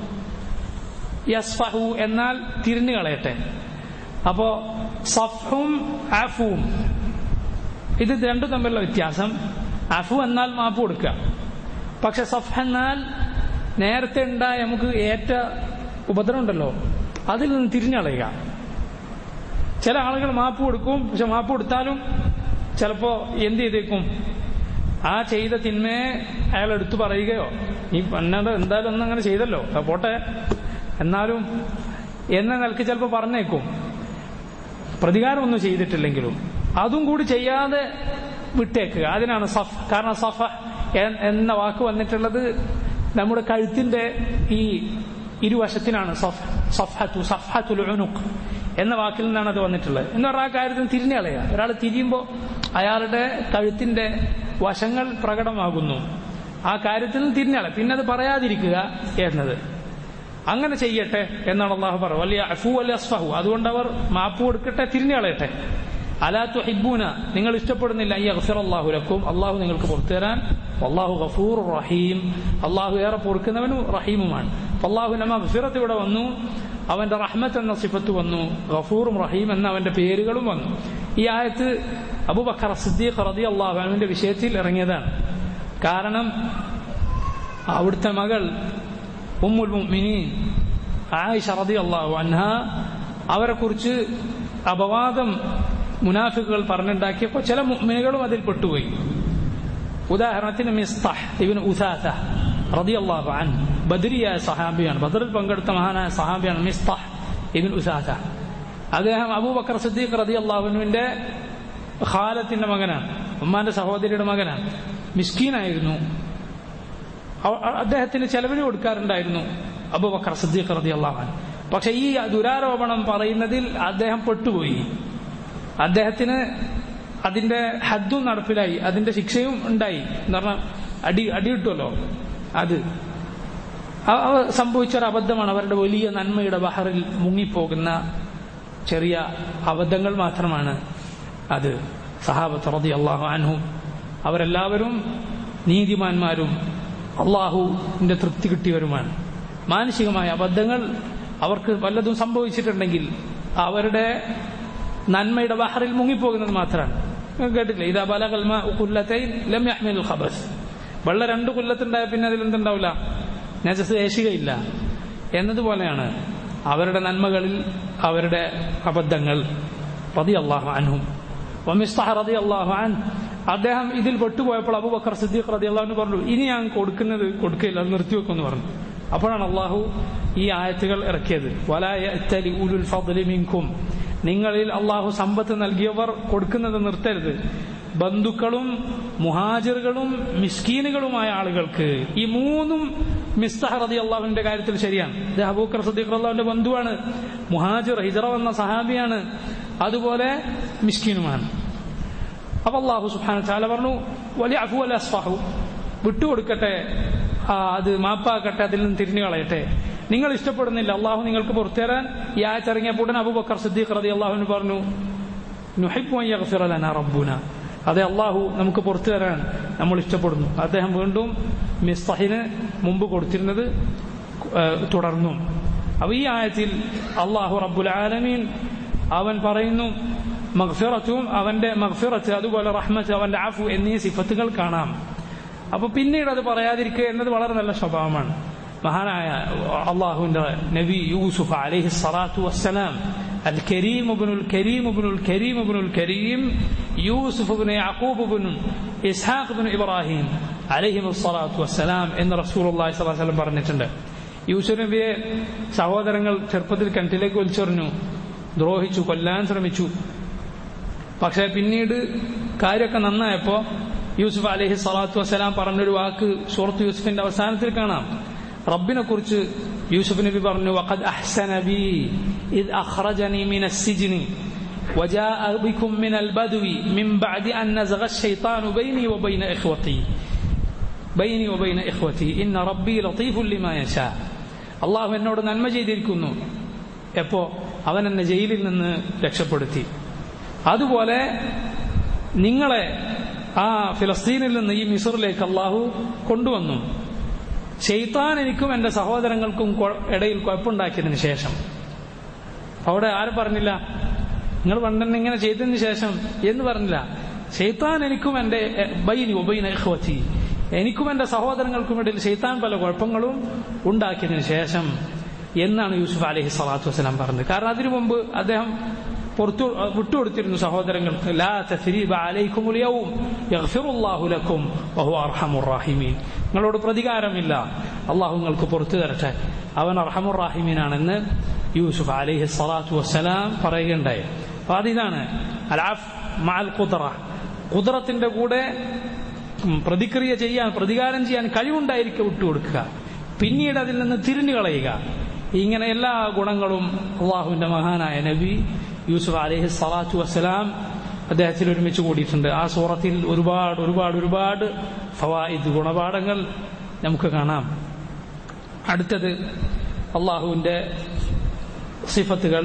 യസ്ഫഹു എന്നാൽ തിരിഞ്ഞു കളയട്ടെ. അപ്പോ സഫ്ഹും അഫുവും ഇത് രണ്ടും തമ്മിലുള്ള വ്യത്യാസം. അഫു എന്നാൽ മാപ്പ് കൊടുക്കുക, പക്ഷെ സഫ്ഹ് എന്നാൽ നേരത്തെ ഉണ്ടായ നമുക്ക് ഏറ്റ ഉപദ്രവം ഉണ്ടല്ലോ, അതിൽ നിന്ന് തിരിഞ്ഞളയുക. ചില ആളുകൾ മാപ്പ് കൊടുക്കും, പക്ഷെ മാപ്പ് കൊടുത്താലും ചിലപ്പോ എന്ത് ചെയ്തേക്കും, ആ ചെയ്ത തിന്മയെ അയാൾ എടുത്തു പറയുകയോ, ഈ പന്നോട് എന്തായാലും ഒന്നും അങ്ങനെ ചെയ്തല്ലോ പോട്ടെ എന്നാലും എന്ന നിലക്ക് ചിലപ്പോൾ പറഞ്ഞേക്കും, പ്രതികാരമൊന്നും ചെയ്തിട്ടില്ലെങ്കിലും. അതും കൂടി ചെയ്യാതെ വിട്ടേക്കുക. അതിനാണ് സഫ്. കാരണം സഫ എന്ന വാക്ക് വന്നിട്ടുള്ളത് നമ്മുടെ കഴുത്തിന്റെ ഈ ഇരുവശത്തിനാണ്. സഫ് സഫ്ഹത്തു സഫ്ഹത്തുൽ ഉനുഖ് എന്ന വാക്കിൽ നിന്നാണ് അത് വന്നിട്ടുള്ളത്. എന്ന് പറഞ്ഞാൽ ആ കാര്യത്തിന് തിരിഞ്ഞു കളയുക. ഒരാൾ തിരിയുമ്പോൾ അയാളുടെ കഴുത്തിന്റെ വശങ്ങൾ പ്രകടമാകുന്നു. ആ കാര്യത്തിൽ നിന്ന് തിരിഞ്ഞാളെ പിന്നെ അത് പറയാതിരിക്കുക എന്നത്. അങ്ങനെ ചെയ്യട്ടെ എന്നാണ് അള്ളാഹു പറയുക. വലിയ അഫു വലിയ അസ്ഫഹു, അതുകൊണ്ട് അവർ മാപ്പ് കൊടുക്കട്ടെ, തിരിഞ്ഞളയട്ടെ. അലാ തുഹിബ്ബൂന, നിങ്ങൾ ഇഷ്ടപ്പെടുന്നില്ല യഗ്ഫിറല്ലാഹു ലക്കും, അള്ളാഹു നിങ്ങൾക്ക് പുറത്തു തരാൻ. അള്ളാഹു ഗഫൂർ റഹീം, അള്ളാഹു ഏറെ പൊറുക്കുന്നവനും റഹീമുമാണ്. അള്ളാഹുവിന്റെ മഗ്ഫിറത്ത് ഇവിടെ വന്നു, അവന്റെ റഹ്മത്ത് എന്ന സിഫത്ത് വന്നു, ഗഫൂറും റഹീം എന്ന അവന്റെ പേരുകളും വന്നു. ഈ ആയത്ത് അബൂബക്കർ സിദ്ദീഖ് റളിയല്ലാഹു അൻഹുവിന്റെ വിഷയത്തിൽ ഇറങ്ങിയതാണ്. കാരണം അവിടുത്തെ മകൾ ഉമ്മുൽ മുഅ്മിനീൻ ആയിഷ റളിയല്ലാഹു അൻഹ അവരെ കുറിച്ച് അപവാദം മുനാഫിക്കുകൾ പറഞ്ഞുണ്ടാക്കിയപ്പോൾ ചില മുഅ്മിനുകളും അതിൽ പെട്ടുപോയി. ഉദാഹരണത്തിന് മിസ്തഹ് ഇബ്നു ഉസാസ റളിയല്ലാഹു അൻഹു ബദരിയായ സഹാബിയാണ്, ബദറിൽ പങ്കെടുത്ത മഹാനായ സഹാബിയാണ് മിസ്തഹ് ഇബ്നു ഉസാസ. അദ്ദേഹം അബൂബക്കർ സിദ്ദീഖ് റളിയല്ലാഹു അൻഹുവിന്റെ ഖാലത്തിന്റെ മകനാണ്, ഉമ്മാന്റെ സഹോദരിയുടെ മകനാണ്. മിസ്കീനായിരുന്നു. അദ്ദേഹത്തിന് ചെലവിന് കൊടുക്കാറുണ്ടായിരുന്നു അബൂബക്കർ സിദ്ദീഖ് റളിയല്ലാഹു അൻഹു. പക്ഷെ ഈ ദുരാരോപണം പറയുന്നതിൽ അദ്ദേഹം പെട്ടുപോയി. അദ്ദേഹത്തിന് അതിന്റെ ഹദ്ദും നടപ്പിലായി, അതിന്റെ ശിക്ഷയും ഉണ്ടായി. എന്ന് പറഞ്ഞാൽ അടി അടി കിട്ടുമല്ലോ. അത് സംഭവിച്ചൊരു അബദ്ധമാണ്. അവരുടെ വലിയ നന്മയുടെ ബഹറിൽ മുങ്ങിപ്പോകുന്ന ചെറിയ അബദ്ധങ്ങൾ മാത്രമാണ് അത്. സഹാബത്ത് റളിയല്ലാഹു അൻഹും അവരെല്ലാവരും നീതിമാന്മാരും അള്ളാഹുവിന്റെ തൃപ്തി കിട്ടിയവരുമാണ്. മാനസികമായ അബദ്ധങ്ങൾ അവർക്ക് വല്ലതും സംഭവിച്ചിട്ടുണ്ടെങ്കിൽ അവരുടെ നന്മയുടെ ബഹറിൽ മുങ്ങിപ്പോകുന്നത് മാത്രമാണ്. കേട്ടില്ലേ, ഇദാ ബലഗൽ മാഉ ഖുല്ലതൈൻ ലം യഹ്മിൽ ഖബസ്. വെള്ളം രണ്ട് കൊല്ലത്തുണ്ടായ പിന്നെ അതിലെന്തുണ്ടാവില്ല, നജസ് ഏശുകയില്ല എന്നതുപോലെയാണ് അവരുടെ നന്മകളിൽ അവരുടെ അബദ്ധങ്ങൾ. റളിയല്ലാഹു അൻഹും വമിസ്തഹ് റളിയല്ലാഹു അൻഹു അദ്ദേഹം ഇതിൽ പെട്ടുപോയപ്പോൾ അബൂബക്കർ സിദ്ദീഖ് റളിയല്ലാഹു അൻഹു പറഞ്ഞു, ഇനി ഞാൻ കൊടുക്കുന്നത് കൊടുക്കില്ല, അത് നിർത്തിവെക്കുമെന്ന് പറഞ്ഞു. അപ്പോഴാണ് അള്ളാഹു ഈ ആയത്തുകൾ ഇറക്കിയത്. വലാ യഅ്തലി ഉലുൽ ഫദ്ലി മിൻകും, നിങ്ങളിൽ അള്ളാഹു സമ്പത്ത് നൽകിയവർ കൊടുക്കുന്നത് നിർത്തരുത്. ബന്ധുക്കളും മുഹാജിറുകളും മിസ്കീനുകളുമായ ആളുകൾക്ക്. ഈ മൂന്നും മിസ്തഹ് റളിയല്ലാഹുവിന്റെ കാര്യത്തിൽ ശരിയാണ്. ഇത് അബൂബക്കർ സിദ്ദീഖ് റളിയല്ലാഹുവിന്റെ ബന്ധുവാണ്, മുഹാജിർ ഹിജ്റ വന്ന സഹാബിയാണ്, അതുപോലെ മിസ്കീനുമാണ്. അപ്പൊ അല്ലാഹു സുബ്ഹാനഹു വ തആല പറഞ്ഞു വലിയഅഫു വലയസ്ഫഹു, വിട്ടുകൊടുക്കട്ടെ, അത് മാപ്പാക്കട്ടെ, അതിൽ നിന്ന് തിരിഞ്ഞു കളയട്ടെ. നിങ്ങൾ ഇഷ്ടപ്പെടുന്നില്ല അള്ളാഹു നിങ്ങൾക്ക് പുറത്തു തരാൻ. ഈ ആയത്ത് ഇറങ്ങിയപ്പോൾ ഉടനെ അബൂബക്കർ സിദ്ദീഖ് റളിയല്ലാഹു അൻഹു പറഞ്ഞു നുഹിബ്ബു അൻ യഗ്ഫിറ ലനാ റബ്ബുന, അതെ അള്ളാഹു നമുക്ക് പുറത്തു തരാൻ നമ്മൾ ഇഷ്ടപ്പെടുന്നു. അദ്ദേഹം വീണ്ടും മിസ്തഹിന് മുമ്പ് കൊടുത്തിരുന്നത് തുടർന്നു. അപ്പൊ ഈ ആയത്തിൽ അള്ളാഹു റബ്ബുൽ ആലമീൻ അവൻ പറയുന്നു മഗ്ഫിറത്തും, അവന്റെ മഗ്ഫിറത്ത്, അതുപോലെ റഹ്മത്ത്, അവന്റെ അഫു എന്നീ സിഫത്തുകൾ കാണാം. അപ്പൊ പിന്നീട് അത് പറയാതിരിക്കുക എന്നത് വളരെ നല്ല സ്വഭാവമാണ്. മഹാനായ അള്ളാഹുവിന്റെ നബി യൂസുഫ് അലൈഹി സ്വലാത്തു വസ്സലാം അൽ കരീം ഇബ്നുൽ കരീം ഇബ്നുൽ കരീം ഇബ്നുൽ കരീം യൂസുഫ് ഇബ്നു യഅഖൂബ് ഇബ്നു ഇസ്ഹാഖ് ഇബ്നു ഇബ്രാഹിം അലൈഹിമു സ്വലാത്തു വസ്സലാം എന്ന് റസൂലുള്ളാഹി സ്വല്ലല്ലാഹു അലൈഹി വസല്ലം പറഞ്ഞിട്ടുണ്ട്. യൂസുഫ് നബിയെ സഹോദരങ്ങൾ ചെറുപ്പത്തിൽ കിണറ്റിലേക്ക് വലിച്ചെറിഞ്ഞു, ദ്രോഹിച്ചു, കൊല്ലാൻ ശ്രമിച്ചു. പക്ഷെ പിന്നീട് കാര്യമൊക്കെ നന്നായപ്പോ യൂസുഫ് അലൈഹി സ്വലാത്തു വസ്സലാം പറഞ്ഞൊരു വാക്ക് സൂറത്ത് യൂസുഫിന്റെ അവസാനത്തിൽ കാണാം. റബ്ബിനെ കുറിച്ച് യൂസുഫ് നബി പറഞ്ഞു, വഖദ് അഹ്സന ബി ഇദ് അഖ്റജനി മിനസ് സിജ്നി വജാഅ ബികും മിനൽ ബദ്വി മിൻ ബഅദി അൻ നസഗ അശ്ശൈത്താനു ബൈനി വബൈന ഇഖ്വതി ബൈനി വബൈന ഇഖ്വതി ഇന്ന റബ്ബി ലതീഫുൻ ലിമാ യശാ. അല്ലാഹു എന്നോട് നന്മ ചെയ്തിരിക്കുന്നു, എപ്പോ അവൻ എന്നെ ജയിലിൽ നിന്ന് രക്ഷപ്പെടുത്തി. അതുപോലെ നിങ്ങളെ ആ ഫിലസ്തീനിൽ നിന്ന് ഈ മിസ്റിലേക്ക് അള്ളാഹു കൊണ്ടുവന്നു. ശൈത്താൻ എനിക്കും എന്റെ സഹോദരങ്ങൾക്കും ഇടയിൽ കുഴപ്പമുണ്ടാക്കിയതിന് ശേഷം. അവിടെ ആരും പറഞ്ഞില്ല നിങ്ങൾ പണ്ടെന്നെ ഇങ്ങനെ ചെയ്തതിന് ശേഷം എന്ന് പറഞ്ഞില്ല. ശൈത്താൻ എനിക്കും എന്റെ ബൈനി വബൈന ഇഖ്വതി, എനിക്കും എന്റെ സഹോദരങ്ങൾക്കും ഇടയിൽ ശൈത്താൻ പല കുഴപ്പങ്ങളും ഉണ്ടാക്കിയതിന് ശേഷം എന്നാണ് യൂസുഫ് അലൈഹി സ്വലാത്തു വസ്സലാം പറഞ്ഞത്. കാരണം അതിനു മുമ്പ് അദ്ദേഹം പുറത്തു വിട്ടുകൊടുത്തിരുന്നു സഹോദരങ്ങൾക്ക്. ലാ തസ്രീബ അലൈക്കുമുൽ യൗം യഗ്ഫിറുല്ലാഹു ലക്കും വഹുവ അർഹമുർ റഹീമീൻ, നിങ്ങളോട് പ്രതികാരമില്ല, അള്ളാഹു നിങ്ങൾക്ക് പുറത്തു തരട്ടെ, അവൻ അർഹമുർ റഹീമീനാണെന്ന് യൂസുഫ് അലൈഹി സ്വലാത്തു വസ്സലാം പറയുകയുണ്ടായി. അപ്പൊ അതിതാണ് അൽ അഫ് മഅൽ ഖുദ്റ, ഖുദ്റത്തിന്റെ കൂടെ പ്രതിക്രിയ ചെയ്യാൻ, പ്രതികാരം ചെയ്യാൻ കഴിവുണ്ടായിരിക്കെ വിട്ടുകൊടുക്കുക, പിന്നീട് അതിൽ നിന്ന് തിരിഞ്ഞു കളയുക. ഇങ്ങനെ എല്ലാ ഗുണങ്ങളും അള്ളാഹുവിന്റെ മഹാനായ നബി യൂസുഫ് അലൈഹി സ്വലാത്തു വസ്സലാം അദ്ദേഹത്തിൽ ഒരുമിച്ച് കൂടിയിട്ടുണ്ട്. ആ സൂറത്തിൽ ഒരുപാട് ഒരുപാട് ഒരുപാട് ഫവായിദ്, ഗുണപാഠങ്ങൾ നമുക്ക് കാണാം. അടുത്തത് അള്ളാഹുവിന്റെ സിഫത്തുകൾ.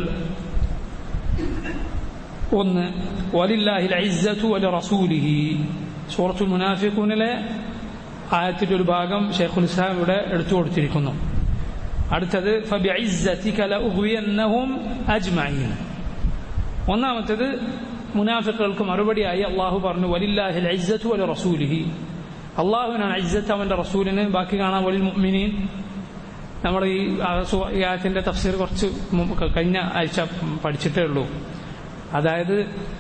ഒന്ന്, വലില്ലാഹിൽ ഇസ്സത്തു വലിറസൂലിഹി. സൂറത്തുൽ മുനാഫിഖൂനിലെ ആയത്തിന്റെ ഒരു ഭാഗം ശൈഖുൽ ഇസ്ലാം ഇവിടെ എടുത്തു കൊടുത്തിരിക്കുന്നു. അടുത്തത് ഫബിഇസ്സതിക ലഉഗ്വിയന്നഹും അജ്മഈൻ. ഒന്നാമത്തേത് മുനാഫിഖുകൾക്ക് മറുപടിയായി അള്ളാഹു പറഞ്ഞു വലില്ലാഹിൽ ഇസ്സത്തു വലിറസൂലിഹി. അള്ളാഹുവിനാണ് ഇസ്സത്ത്, അവന്റെ റസൂലിന്. ബാക്കി കാണാം വലിൽ മുഅ്മിനീൻ. നമ്മൾ ഈ ആയത്തിന്റെ തഫ്സീർ കുറച്ച് കഴിഞ്ഞ ആഴ്ച പഠിച്ചിട്ടേ ഉള്ളൂ. അതായത്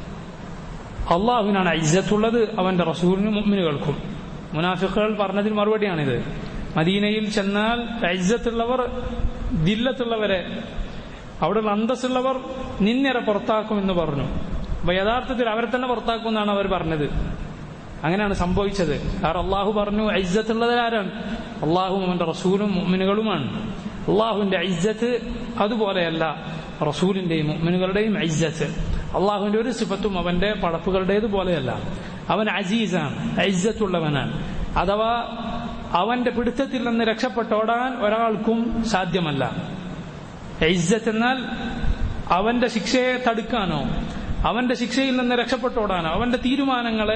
അള്ളാഹുവിനാണ് ഇസ്സത്തുള്ളത്, അവന്റെ റസൂലിനും മുഅ്മിനുകൾക്കും. മുനാഫിഖുകൾ പറഞ്ഞതിൽ മറുപടിയാണിത്. മദീനയിൽ ചെന്നാൽ ഇസ്സത്തുള്ളവർ ദില്ലത്തുള്ളവരെ, അവിടെയുള്ള അന്തസ്സുള്ളവർ നിന്നരെ പുറത്താക്കുമെന്ന് പറഞ്ഞു. അപ്പൊ യഥാർത്ഥത്തിൽ അവരെ തന്നെ പുറത്താക്കുമെന്നാണ് അവർ പറഞ്ഞത്. അങ്ങനെയാണ് സംഭവിച്ചത്. കാരണം അള്ളാഹു പറഞ്ഞു ഇസ്സത്തുള്ളത് ആരാണ്? അള്ളാഹുവും അവന്റെ റസൂലും മുഅ്മിനുകളുമാണ്. അള്ളാഹുവിന്റെ ഇസ്സത്ത് അതുപോലെയല്ല റസൂലിന്റെയും മുഅ്മിനുകളുടെയും ഇസ്സത്ത്. അള്ളാഹുവിന്റെ ഒരു സിഫത്തും അവന്റെ പടപ്പുകളുടേത് പോലെയല്ല. അവൻ അസീസാണ്, ഇസ്സത്തുള്ളവനാണ്. അഥവാ അവന്റെ പിടുത്തത്തിൽ നിന്ന് രക്ഷപ്പെട്ടോടാൻ ഒരാൾക്കും സാധ്യമല്ല. ഇസ്സത്ത് എന്നാൽ അവന്റെ ശിക്ഷയെ തടുക്കാനോ അവന്റെ ശിക്ഷയിൽ നിന്ന് രക്ഷപ്പെട്ടോടാനോ അവന്റെ തീരുമാനങ്ങളെ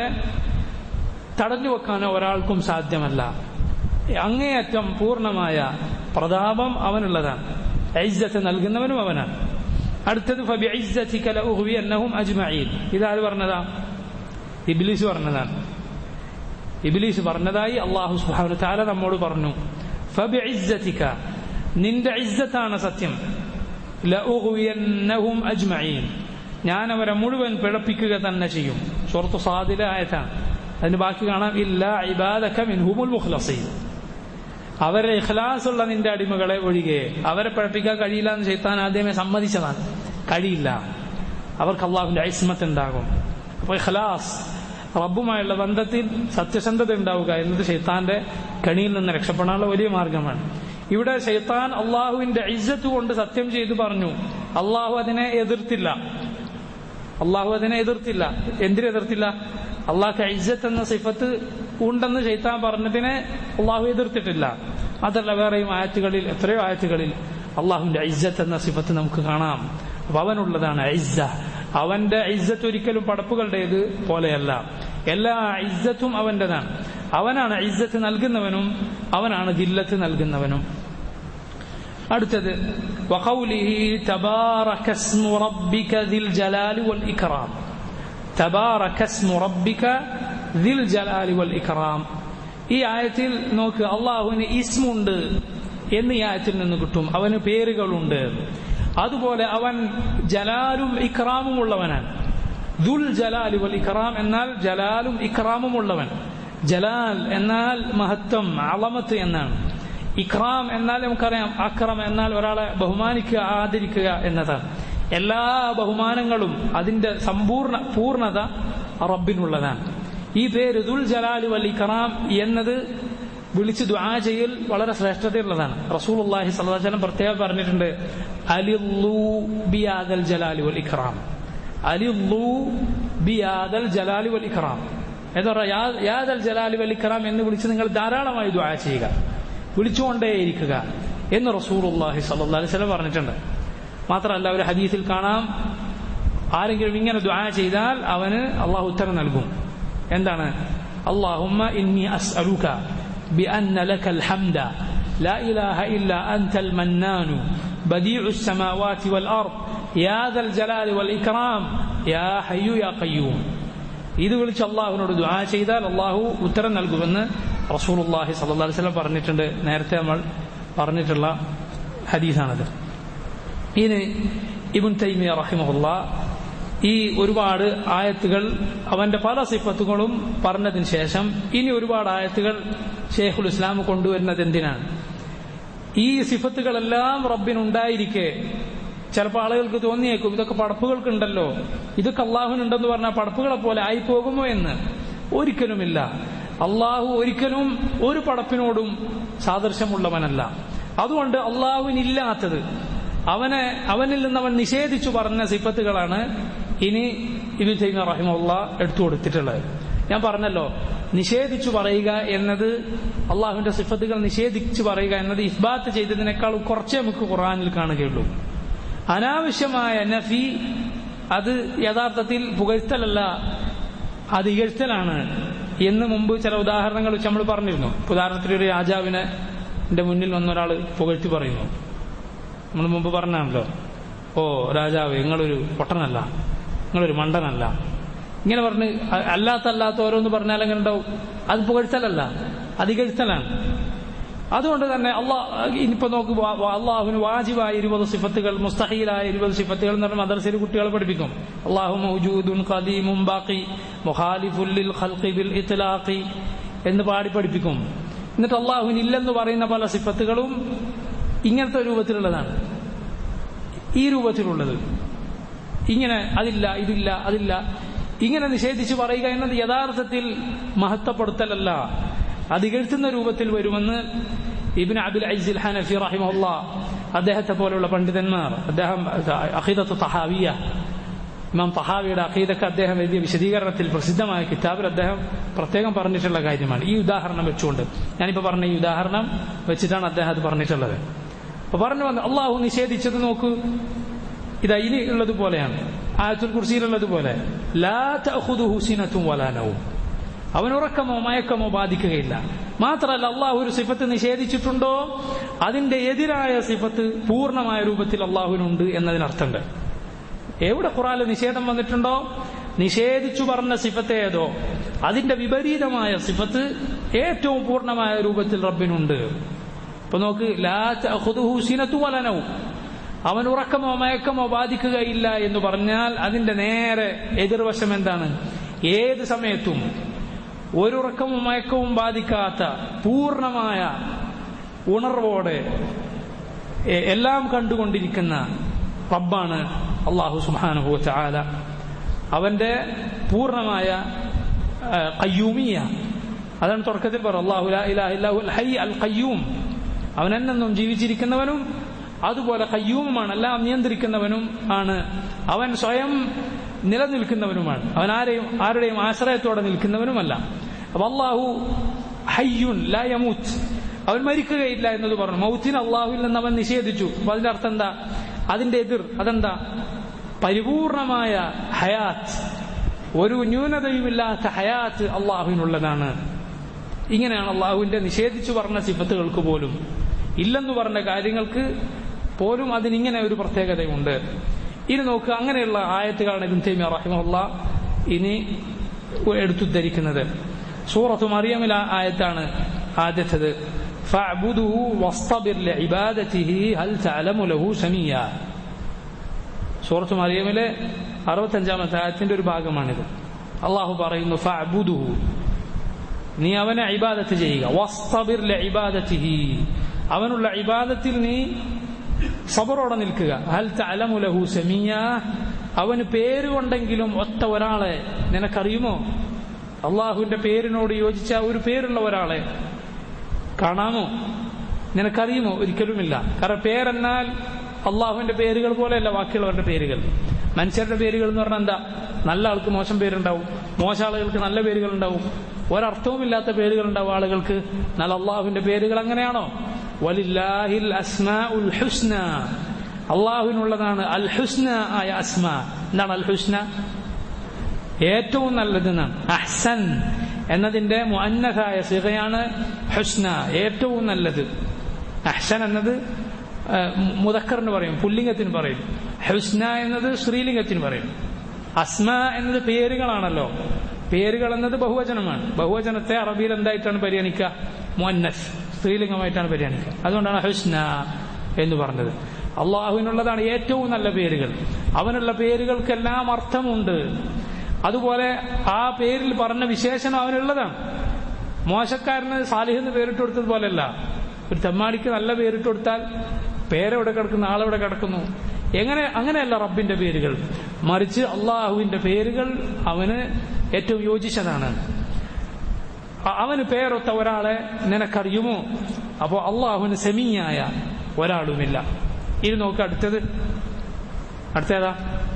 തടഞ്ഞു വെക്കാനോ ഒരാൾക്കും സാധ്യമല്ല. അങ്ങേയറ്റം പൂർണ്ണമായ പ്രതാപം അവനുള്ളതാണ്. ഇസ്സത്ത് നൽകുന്നവനും അവനാണ്. അടുത്തത് ഫബിഇസ്സതിക ലഉഗ്വിയന്നഹും അജ്മഈൻ. ഇതാര് പറഞ്ഞതാ? ഇബ്ലീസ് പറഞ്ഞതാണ്. ഇബ്ലീസ് പറഞ്ഞതായി അല്ലാഹു സുബ്ഹാനഹു വ തആല നമ്മോട് പറഞ്ഞു. ഫബിഇസ്സതിക, നിന്റെ ഇസ്സത്താണ് സത്യം. ലഉഗ്വിയന്നഹും അജ്മഈൻ, ഞാൻ അവരെ മുഴുവൻ പിഴപ്പിക്കുക തന്നെ ചെയ്യും. സൂറത്തു സാദിലെ ആയത്താണ്. അതിന് ബാക്കി കാണാം ഇല്ലാ ഇബാദക മിൻഹുമുൽ മുഖ്ലസീൻ. അവരെ ഇഖ്ലാസുള്ള നിന്റെ അടിമകളെ ഒഴികെ അവരെ പിഴപ്പിക്കാൻ കഴിയില്ല എന്ന് ശൈത്താൻ ആദ്യമേ സമ്മതിച്ചതാണ്. കഴിയില്ല, അവർക്ക് അള്ളാഹുവിന്റെ ഇസ്മത്ത് ഉണ്ടാകും. അപ്പൊ ഇഖ്ലാസ്, റബ്ബുമായുള്ള ബന്ധത്തിൽ സത്യസന്ധത ഉണ്ടാവുക എന്നത് ശൈത്താന്റെ കണിയിൽ നിന്ന് രക്ഷപ്പെടാനുള്ള വലിയ മാർഗമാണ്. ഇവിടെ ശൈത്താൻ അള്ളാഹുവിന്റെ ഇസ്സത്ത് കൊണ്ട് സത്യം ചെയ്തു പറഞ്ഞു. അള്ളാഹു അതിനെ എതിർത്തില്ല. അള്ളാഹു അതിനെ എതിർത്തില്ല. എന്തിനെ എതിർത്തില്ല? അള്ളാഹ് ഇസ്സത്ത് എന്ന സിഫത്ത് ഉണ്ടെന്ന് ശൈത്താൻ പറഞ്ഞതിനെ അള്ളാഹു എതിർത്തിട്ടില്ല. അതല്ല, വേറെയും ആയത്തുകളിൽ, എത്രയോ ആയത്തുകളിൽ അള്ളാഹുവിന്റെ ഇസ്സത്ത് എന്ന സിഫത്ത് നമുക്ക് കാണാം. അപ്പൊ അവനുള്ളതാണ് ഇസ്സ. അവന്റെ ഇസ്സത്ത് ഒരിക്കലും പടപ്പുകളുടേത് പോലെയല്ല. എല്ലാ ഇസ്സത്തും അവന്റേതാണ്. അവനാണ് ഇസ്സത്ത് നൽകുന്നവനും അവനാണ് ദില്ലത്ത് നൽകുന്നവനും. അടുത്തത് വഖൗലിഹി തബാറക ഇസ്മു റബ്ബിക ദിൽ ജലാലി വൽ ഇക്റാം. തബാറക ഇസ്മു റബ്ബിക ദിൽ ജലാലി വൽ ഇക്റാം. ഈ ആയത്തിൽ നോക്ക്, അള്ളാഹുവിന് ഇസ്മുണ്ട് എന്ന് ഈ ആയത്തിൽ നിന്ന് കിട്ടും. അവന് പേരുകളുണ്ട്. അതുപോലെ അവൻ ജലാലും ഇക്റാമും ഉള്ളവനാണ്. ദുൽ ജലാലി വൽ ഇക്റാം എന്നാൽ ജലാലും ഇക്റാമും ഉള്ളവൻ. ജലാൽ എന്നാൽ മഹത്വം, അളമത്ത് എന്നാണ്. ഇക്റാം എന്നാൽ നമുക്കറിയാം, അക്രം എന്നാൽ ഒരാളെ ബഹുമാനിക്കുക, ആദരിക്കുക എന്നതാണ്. എല്ലാ ബഹുമാനങ്ങളും അതിന്റെ സമ്പൂർണ്ണ പൂർണ്ണത റബ്ബിനുള്ളതാണ്. ഈ പേര് ദുൽ ജലാലി വൽ ഇക്റാം എന്നത് വിളിച്ച് ദുആ ചെയ്യൽ വളരെ ശ്രേഷ്ഠതയുള്ളതാണ്. റസൂലുള്ളാഹി സ്വല്ലല്ലാഹു അലൈഹി വസല്ലം പ്രത്യേകം പറഞ്ഞിട്ടുണ്ട്, അലില്ലു ബിയാദൽ ജലാലി വൽ ഇക്റാം. അലില്ലു ബിയാദൽ ജലാലി വൽ ഇക്റാം എന്ന് പറഞ്ഞാൽ യാദൽ ജലാലി വൽ ഇക്റാം എന്ന് വിളിച്ച് നിങ്ങൾ ധാരാളമായി ദുആ ചെയ്യുക, വിളിച്ചുകൊണ്ടേയിരിക്കുക എന്ന് റസൂലുള്ളാഹി സ്വല്ലല്ലാഹു അലൈഹി വസല്ലം പറഞ്ഞിട്ടുണ്ട്. മാത്രമല്ല, ഒരു ഹദീസിൽ കാണാം, ആരെങ്കിലും ഇങ്ങനെ ദുആ ചെയ്താൽ അവന് അള്ളാഹു ഉത്തരം നൽകും. എന്താണ്? അല്ലാഹുമ്മ ഇന്നി അസ്അലുക ബിഅന്ന ലകൽ ഹംദ ലാ ഇലാഹ ഇല്ലാ അൻതൽ മന്നാനു ബദീഉസ് സമാവാതി വൽ അർദ് യാ ദൽ ജലാലി വൽ ഇക്റാം യാ ഹയ്യു യാ ഖയ്യൂം. ഇത് വിളിച്ച് അള്ളാഹുവിനോട് ദുആ ചെയ്താൽ അള്ളാഹു ഉത്തരം നൽകുമെന്ന് റസൂലുള്ളാഹി സ്വല്ലല്ലാഹു അലൈഹി വസല്ലം പറഞ്ഞിട്ടുണ്ട്. നേരത്തെ നമ്മൾ പറഞ്ഞിട്ടുള്ള ഹദീസാണത്. ഇനി ഇബ്നു തൈമിയ്യ റഹിമഹുല്ലാഹ് ഈ ഒരുപാട് ആയത്തുകൾ അവന്റെ പല സിഫത്തുകളും പറഞ്ഞതിന് ശേഷം ഇനി ഒരുപാട് ആയത്തുകൾ ശൈഖുൽ ഇസ്ലാം കൊണ്ടുവരുന്നത് എന്തിനാണ്? ഈ സിഫത്തുകളെല്ലാം റബ്ബിനുണ്ടായിരിക്കെ ചിലപ്പോൾ ആളുകൾക്ക് തോന്നിയേക്കും ഇതൊക്കെ പടപ്പുകൾക്കുണ്ടല്ലോ, ഇതൊക്കെ അള്ളാഹുവിനുണ്ടെന്ന് പറഞ്ഞാൽ പടപ്പുകളെ പോലെ ആയി പോകുമോ എന്ന്. ഒരിക്കലുമില്ല. അള്ളാഹു ഒരിക്കലും ഒരു പടപ്പിനോടും സാദൃശ്യമുള്ളവനല്ല. അതുകൊണ്ട് അള്ളാഹുവിനില്ലാത്തത്, അവനെ അവനിൽ നിന്ന് അവൻ നിഷേധിച്ചു പറഞ്ഞ സിഫത്തുകളാണ് ഇനി ഇബ്നു തൈമിയ്യ റഹിമഹുല്ലാഹ് എടുത്തു കൊടുത്തിട്ടുള്ളത്. ഞാൻ പറഞ്ഞല്ലോ, നിഷേധിച്ചു പറയുക എന്നത്, അള്ളാഹുവിന്റെ സിഫത്തുകൾ നിഷേധിച്ചു പറയുക എന്നത് ഇസ്ബാത്ത് ചെയ്തതിനേക്കാൾ കുറച്ചേ നമുക്ക് ഖുർആനിൽ കാണുകയുള്ളൂ. അനാവശ്യമായ നഫി അത് യഥാർത്ഥത്തിൽ പുകഴ്ത്തലല്ല, അത് ഇകഴ്ത്തലാണ് എന്ന് മുമ്പ് ചില ഉദാഹരണങ്ങൾ വെച്ച് നമ്മൾ പറഞ്ഞിരുന്നു. ഉദാഹരണത്തിന് ഒരു രാജാവിനെ എന്റെ മുന്നിൽ വന്നൊരാൾ പുകഴ്ത്തി പറയുന്നു. നമ്മൾ മുമ്പ് പറഞ്ഞാണല്ലോ, ഓ രാജാവ് നിങ്ങളൊരു പൊട്ടനല്ല, നിങ്ങളൊരു മണ്ടനല്ല, ഇങ്ങനെ പറഞ്ഞ് അല്ലാത്ത അല്ലാത്ത ഓരോന്ന് പറഞ്ഞാൽ എങ്ങനെ ഉണ്ടാവും? അത് പുകഴ്ത്തലല്ല, അത് ഇകഴ്ത്തലാണ്. അതുകൊണ്ട് തന്നെ അള്ളാഹ് ഇനിയിപ്പോ നോക്ക്, അള്ളാഹുവിന് വാജിബായ ഇരുപത് സിഫത്തുകൾ, മുസ്തഹീലായ ഇരുപത് സിഫത്തുകൾ എന്ന് പറഞ്ഞാൽ മദ്രസയിൽ കുട്ടികളെ പഠിപ്പിക്കും. അള്ളാഹു മൗജൂദുൻ ഖദീമുൻ ബാഖി മുഖാലിഫുൻ ലിൽ ഖൽഖി ബിൽ ഇത്ലാഖി എന്ന് പാടി പഠിപ്പിക്കും. എന്നിട്ട് അള്ളാഹുവിന് ഇല്ലെന്ന് പറയുന്ന പല സിഫത്തുകളും ഇങ്ങനത്തെ രൂപത്തിലുള്ളതാണ്, ഈ രൂപത്തിലുള്ളത്. ഇങ്ങനെ അതില്ല, ഇതില്ല, അതില്ല, ഇങ്ങനെ നിഷേധിച്ച് പറയുക എന്നത് യഥാർത്ഥത്തിൽ മഹത്വപ്പെടുത്തലല്ല, അതികഴ്ത്തുന്ന രൂപത്തിൽ വരുമെന്ന് ഇബ്നു അബിൽ അസീസ് ഹനഫി റഹിമഹുല്ലാഹ് അദ്ദേഹത്തെ പോലുള്ള പണ്ഡിതന്മാർ, അദ്ദേഹം അഖീദത്തു തഹാവിയ, ഇമാം തഹാവിയുടെ അഖീദക്ക് അദ്ദേഹം എഴുതിയ വിശദീകരണത്തിൽ പ്രസിദ്ധമായ കിതാബിൽ അദ്ദേഹം പ്രത്യേകം പറഞ്ഞിട്ടുള്ള കാര്യമാണ്. ഈ ഉദാഹരണം വെച്ചുകൊണ്ട്, ഞാനിപ്പോ പറഞ്ഞ ഈ ഉദാഹരണം വെച്ചിട്ടാണ് അദ്ദേഹം അത് പറഞ്ഞിട്ടുള്ളത്. അപ്പൊ പറഞ്ഞു വന്ന് അള്ളാഹു നിഷേധിച്ചത് നോക്കൂ, ഇതാ ഇനി ഉള്ളതുപോലെയാണ്, ആയത്തുൽ കുർസിയിലുള്ളതുപോലെ, ലാ തഅഖുദുഹു സിനത്തുൻ വലാ നൗം, അവൻ ഉറക്കമോ മയക്കമോ ബാധിക്കുകയില്ല. മാത്രമല്ല അള്ളാഹു ഒരു സിഫത്ത് നിഷേധിച്ചിട്ടുണ്ടോ അതിന്റെ എതിരായ സിഫത്ത് പൂർണ്ണമായ രൂപത്തിൽ അള്ളാഹുവിനുണ്ട് എന്നതിനർത്ഥമുണ്ട്. എവിടെ ഖുർആനിൽ നിഷേധം വന്നിട്ടുണ്ടോ, നിഷേധിച്ചു പറഞ്ഞ സിഫത്ത് ഏതോ അതിന്റെ വിപരീതമായ സിഫത്ത് ഏറ്റവും പൂർണ്ണമായ രൂപത്തിൽ റബ്ബിനുണ്ട്. ഇപ്പൊ നോക്ക്, ലാ തഅഖുദുഹു സിനത്തുൻ വലാ നൗം, അവൻ ഉറക്കമോ മയക്കമോ ബാധിക്കുകയില്ല എന്ന് പറഞ്ഞാൽ അതിന്റെ നേരെ എതിർവശം എന്താണ്? ഏത് സമയത്തും ഒരു ഉറക്കവും മയക്കവും ബാധിക്കാത്ത പൂർണ്ണമായ ഉണർവോടെ എല്ലാം കണ്ടുകൊണ്ടിരിക്കുന്ന റബ്ബാണ് അല്ലാഹു സുബ്ഹാനഹു വ തആല. അവന്റെ പൂർണ്ണമായ ഖയ്യൂമിയ, അതാണ് തുടക്കത്തിൽ പറ അല്ലാഹു ലാ ഇലാഹ ഇല്ലാ ഹുൽ ഹയ്യ് അൽ ഖയ്യൂം, അവൻ എന്നെന്നും ജീവിച്ചിരിക്കുന്നവനും അതുപോലെ ഖയ്യൂമുമാണ്, എല്ലാം നിയന്ത്രിക്കുന്നവനും ആണ്. അവൻ സ്വയം നിലനിൽക്കുന്നവനുമാണ്, അവൻ ആരെയും ആരുടെയും ആശ്രയത്തോടെ നിൽക്കുന്നവനുമല്ല. അപ്പൊ അല്ലാഹു ഹയ്യുൻ ലാ യമൂത്ത്, അവൻ മരിക്കുകയില്ല എന്നത് പറഞ്ഞു. മൗത്തിനെ അള്ളാഹുവിൽ നിന്ന് അവൻ നിഷേധിച്ചു. അപ്പൊ അതിന്റെ അർത്ഥം എന്താ? അതിന്റെ എതിർ അതെന്താ? പരിപൂർണമായ ഹയാത്ത്, ഒരു ന്യൂനതയുമില്ലാത്ത ഹയാത്ത് അള്ളാഹുവിനുള്ളതാണ്. ഇങ്ങനെയാണ് അള്ളാഹുവിന്റെ നിഷേധിച്ചു പറഞ്ഞ സിഫത്തുകൾക്ക് പോലും, ഇല്ലെന്ന് പറഞ്ഞ കാര്യങ്ങൾക്ക് പോലും അതിനിങ്ങനെ ഒരു പ്രത്യേകതയുണ്ട്. ഇനി നോക്കുക, അങ്ങനെയുള്ള ആയത്തുകളാണ് ഇബ്നു തൈമിയ്യ റഹിമഹുല്ലാഹ് ഇനി എടുത്തുദ്ധരിക്കുന്നത്. സൂറത്തു മറിയമിലെ ആയത്താണ് ആദ്യത്തേത്. ഫഅബ്ദുഹു വസ്തബിർ ലിഇബാദതിഹി ഹൽ തഅലമു ലഹു സമീയ. സൂറത്തു മറിയമിലെ അറുപത്തഞ്ചാമത്തെ ആയത്തിന്റെ ഒരു ഭാഗമാണിത്. അള്ളാഹു പറയുന്നു, ഫഅബ്ദുഹു, നീ അവനെ ഇബാദത്ത് ചെയ്യുക, വസ്തബിർ ലിഇബാദതിഹി, അവനുള്ള ഇബാദത്തിൽ നീ സബറോടെ നിൽക്കുക. ഹൽ തഅലമു ലഹു സമീയ, അവന് പേരുകൊണ്ടെങ്കിലും ഒറ്റ ഒരാളെ നിനക്കറിയുമോ? അള്ളാഹുവിന്റെ പേരിനോട് യോജിച്ച ഒരു പേരുള്ള ഒരാളെ കാണാമോ? നിനക്കറിയുമോ? ഒരിക്കലുമില്ല. കാരണം പേരെന്നാൽ അള്ളാഹുവിന്റെ പേരുകൾ പോലെയല്ല ബാക്കിയുള്ളവരുടെ പേരുകൾ. മനുഷ്യരുടെ പേരുകൾ എന്ന് പറഞ്ഞാൽ എന്താ? നല്ല ആൾക്ക് മോശം പേരുണ്ടാവും, മോശം ആളുകൾക്ക് നല്ല പേരുകൾ ഉണ്ടാവും, ഒരർത്ഥവുമില്ലാത്ത പേരുകൾ ഉണ്ടാവും ആളുകൾക്ക്. എന്നാൽ അള്ളാഹുവിന്റെ പേരുകൾ അങ്ങനെയാണോ? വലില്ലാഹിൽ അസ്മാഉൽ ഹുസ്ന, അള്ളാഹുവിനുള്ളതാണ് അൽ ഹുസ്ന ആയ അസ്മാ. എന്താണ് അൽ ഹുസ്ന? ഏറ്റവും നല്ലതെന്നാണ്. അഹ്സൻ എന്നതിന്റെ മുഅന്നസായ സിഗയാണ് ഹുസ്ന, ഏറ്റവും നല്ലത്. അഹ്സൻ എന്നത് മുദക്കറിന് പറയും, പുല്ലിംഗത്തിന് പറയും. ഹുസ്ന എന്നത് സ്ത്രീലിംഗത്തിന് പറയും. അസ്മ എന്നത് പേരുകളാണല്ലോ. പേരുകൾ എന്നത് ബഹുവചനമാണ്. ബഹുവചനത്തെ അറബിയിൽ എന്തായിട്ടാണ് പരിഗണിക്കുക? മുഅന്നസ്, സ്ത്രീലിംഗമായിട്ടാണ് പരിഗണിക്കുക. അതുകൊണ്ടാണ് ഹുസ്ന എന്ന് പറഞ്ഞത്. അള്ളാഹുവിനുള്ളതാണ് ഏറ്റവും നല്ല പേരുകൾ. അവനുള്ള പേരുകൾക്കെല്ലാം അർത്ഥമുണ്ട്. അതുപോലെ ആ പേരിൽ പറഞ്ഞ വിശേഷണം അവനുള്ളതാണ്. മോശക്കാരന് സാലിഹ് എന്ന് പേരിട്ട് കൊടുത്തത് പോലെയല്ല. ഒരു തെമ്മാടിക്ക് നല്ല പേരിട്ട് കൊടുത്താൽ പേരെവിടെ കിടക്കുന്നു, ആളെവിടെ കിടക്കുന്നു എങ്ങനെ അങ്ങനെയല്ല റബ്ബിന്റെ പേരുകൾ, മറിച്ച് അള്ളാഹുവിന്റെ പേരുകൾ അവന് ഏറ്റവും യോജിച്ചതാണ്. അവന് പേരൊത്ത ഒരാളെ നിനക്കറിയുമോ? അപ്പോ അള്ളാഹുവിന് സമീയായ ഒരാളുമില്ല. ഇത് നോക്ക്, അടുത്തത് അടുത്തേതാ?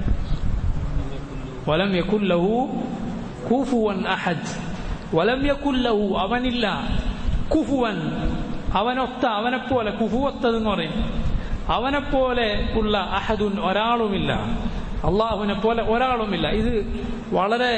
വലം യകുൽ ലഹു കുഫുവൻ അഹദ്. വലം യകുൽ ലഹു അവനില്ല, കുഫുവൻ അവനൊത്ത, അവനെപ്പോലെ, കുഫുവത്തതെന്ന് പറയും, അവനെപ്പോലെ ഉള്ള അഹദുൻ ഒരാളുമില്ല, അള്ളാഹുവിനെ പോലെ ഒരാളുമില്ല. ഇത് വളരെ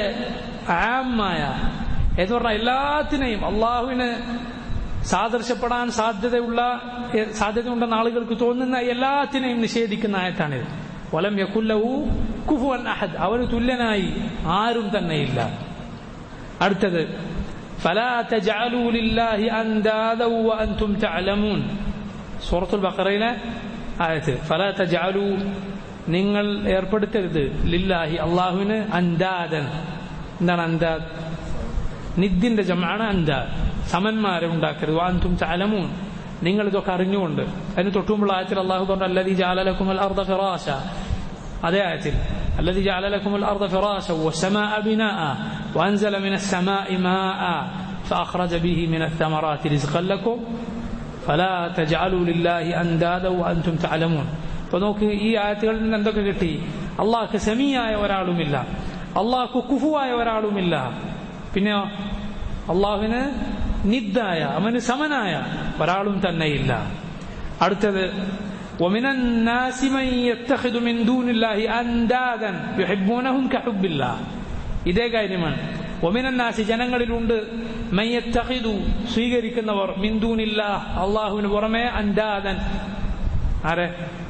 ആമായ എന്ന് പറഞ്ഞാൽ എല്ലാത്തിനെയും അള്ളാഹുവിന് സാദൃശ്യപ്പെടാൻ സാധ്യതയുള്ള സാധ്യതയുണ്ടെന്ന ആളുകൾക്ക് തോന്നുന്ന എല്ലാത്തിനെയും നിഷേധിക്കുന്ന ആയത്താണിത്. വലം യകുൽ ലഹു കുഫുവൻ അഹദ്, അവന് തുല്യനായി ആരും തന്നെയില്ല. അടുത്തത് ഫലാ തജഅലൂ ലില്ലാഹി അൻദാദ വഅൻതും തഅലമൂൻ, സൂറത്തുൽ ബഖറയിലെ ആയത്ത്. ഫലാ തജഅലൂ, നിങ്ങൾ ഏർപ്പെടുത്തരുത്, ലില്ലാഹി അല്ലാഹുവിന്, അൻദാദൻ. എന്താണ് അൻദാദ്? നിദ്ദിന്റെ ജംആണ് അൻദാദ്, സമന്മാരെ ഉണ്ടാക്കരുത്. വഅൻതും തഅലമൂൻ, നിങ്ങൾ ഇതൊക്കെ അറിഞ്ഞുകൊണ്ട്. അതിന് തൊട്ടുമുള്ള ആയത്തിൽ അല്ലാഹു പറഞ്ഞു അല്ലദീ ജഅല ലക്കുമുൽ അർദ ഫിറാശ, അതേ ആയത്തിൽ الذي جعل لكم الأرض فراشا والسماء بناء وأنزل من السماء ماء فأخرج به من الثمرات رزقا لكم فلا تجعلوا لله أندادا وأنتم تعلمون. അപ്പോൾ നോക്ക്, ഈ ആയത്തുകളിൽ നിന്ന് എന്തൊക്കെ കിട്ടി? അള്ളാഹ്ക്ക് സമീയായ ഒരാളുമില്ല, അള്ളാഹ്ക്ക് കുഫുവായ ഒരാളുമില്ല, പിന്നെ അള്ളാഹുവിന് നിദ്ദായ, അവന് സമനായ ഒരാളും തന്നെയില്ല. അടുത്തത് ومن الناس من يتخذ من دون الله أندادا يحبونهم كحب الله. ഇതേ കാര്യമാണ്. ومن الناس ജനങ്ങളിലുണ്ട്, من يتخذ സ്വീകരിക്കുന്നവർ, من دون الله അല്ലാഹുവിന് പുറമെ, അൻദാദൻ ആരെ?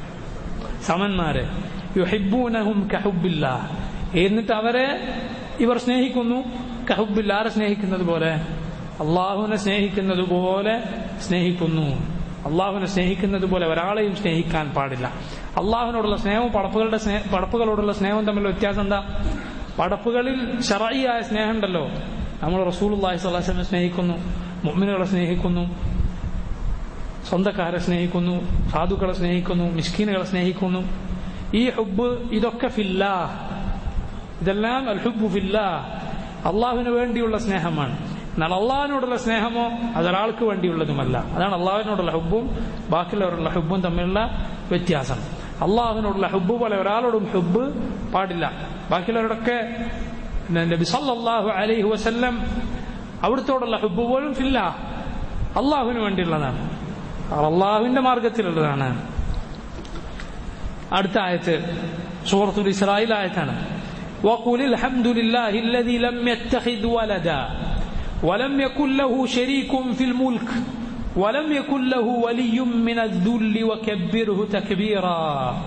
സമന്മാരെ. يحبونهم كحب الله, എന്നിട്ട് അവരെ ഇവർ സ്നേഹിക്കുന്നു. കഹുബില്ല, ആരെ സ്നേഹിക്കുന്നത് പോലെ? അള്ളാഹുവിനെ സ്നേഹിക്കുന്നത് പോലെ സ്നേഹിക്കുന്നു. അള്ളാഹുവിനെ സ്നേഹിക്കുന്നത് പോലെ ഒരാളെയും സ്നേഹിക്കാൻ പാടില്ല. അള്ളാഹുവിനോടുള്ള സ്നേഹവും പടപ്പുകളുടെ പടപ്പുകളോടുള്ള സ്നേഹവും തമ്മിലുള്ള വ്യത്യാസം എന്താ? പടപ്പുകളിൽ ശറഈയായ സ്നേഹം ഉണ്ടല്ലോ. നമ്മൾ റസൂലുള്ളാഹി സ്വല്ലല്ലാഹു അലൈഹി വസല്ലം സ്നേഹിക്കുന്നു, മുഅ്മിനുകളെ സ്നേഹിക്കുന്നു, സ്വന്തക്കാരെ സ്നേഹിക്കുന്നു, സാധുക്കളെ സ്നേഹിക്കുന്നു, മിസ്കീനുകളെ സ്നേഹിക്കുന്നു. ഈ ഹുബ്ബ് ഇതൊക്കെ ഫില്ലാഹ്, ഇതെല്ലാം അൽ ഹുബ്ബു ഫില്ലാഹ്, അള്ളാഹുവിന് വേണ്ടിയുള്ള സ്നേഹമാണ്. എന്നാൽ അള്ളാഹിനോടുള്ള സ്നേഹമോ അതൊരാൾക്ക് വേണ്ടിയുള്ളതുമല്ല. അതാണ് അള്ളാഹിനോടുള്ള ഹുബ്ബും ബാക്കിയുള്ളവരുള്ള ഹുബ്ബും തമ്മിലുള്ള വ്യത്യാസം. അള്ളാഹുവിനോടുള്ള ഹുബ്ബ് പോലെ ഒരാളോടും ഹുബ്ബ് പാടില്ല. ബാക്കിയുള്ളവരോടൊക്കെ നബി സല്ലല്ലാഹു അലൈഹി വസല്ലം അവിടുത്തോടുള്ള ഹുബ്ബ് പോലും ഫില്ലാഹ്, അള്ളാഹുവിന് വേണ്ടിയുള്ളതാണ്, അള്ളാഹുവിന്റെ മാർഗത്തിലുള്ളതാണ്. അടുത്ത ആയത്ത് സൂറത്തുൽ ഇസ്രായിൽ ആയത്താണ്. وقل الحمد لله الذي لم يتخذ ولدا ولم يكن له شريك في الملك ولم يكن له ولي من الذل وكبره تكبيرا.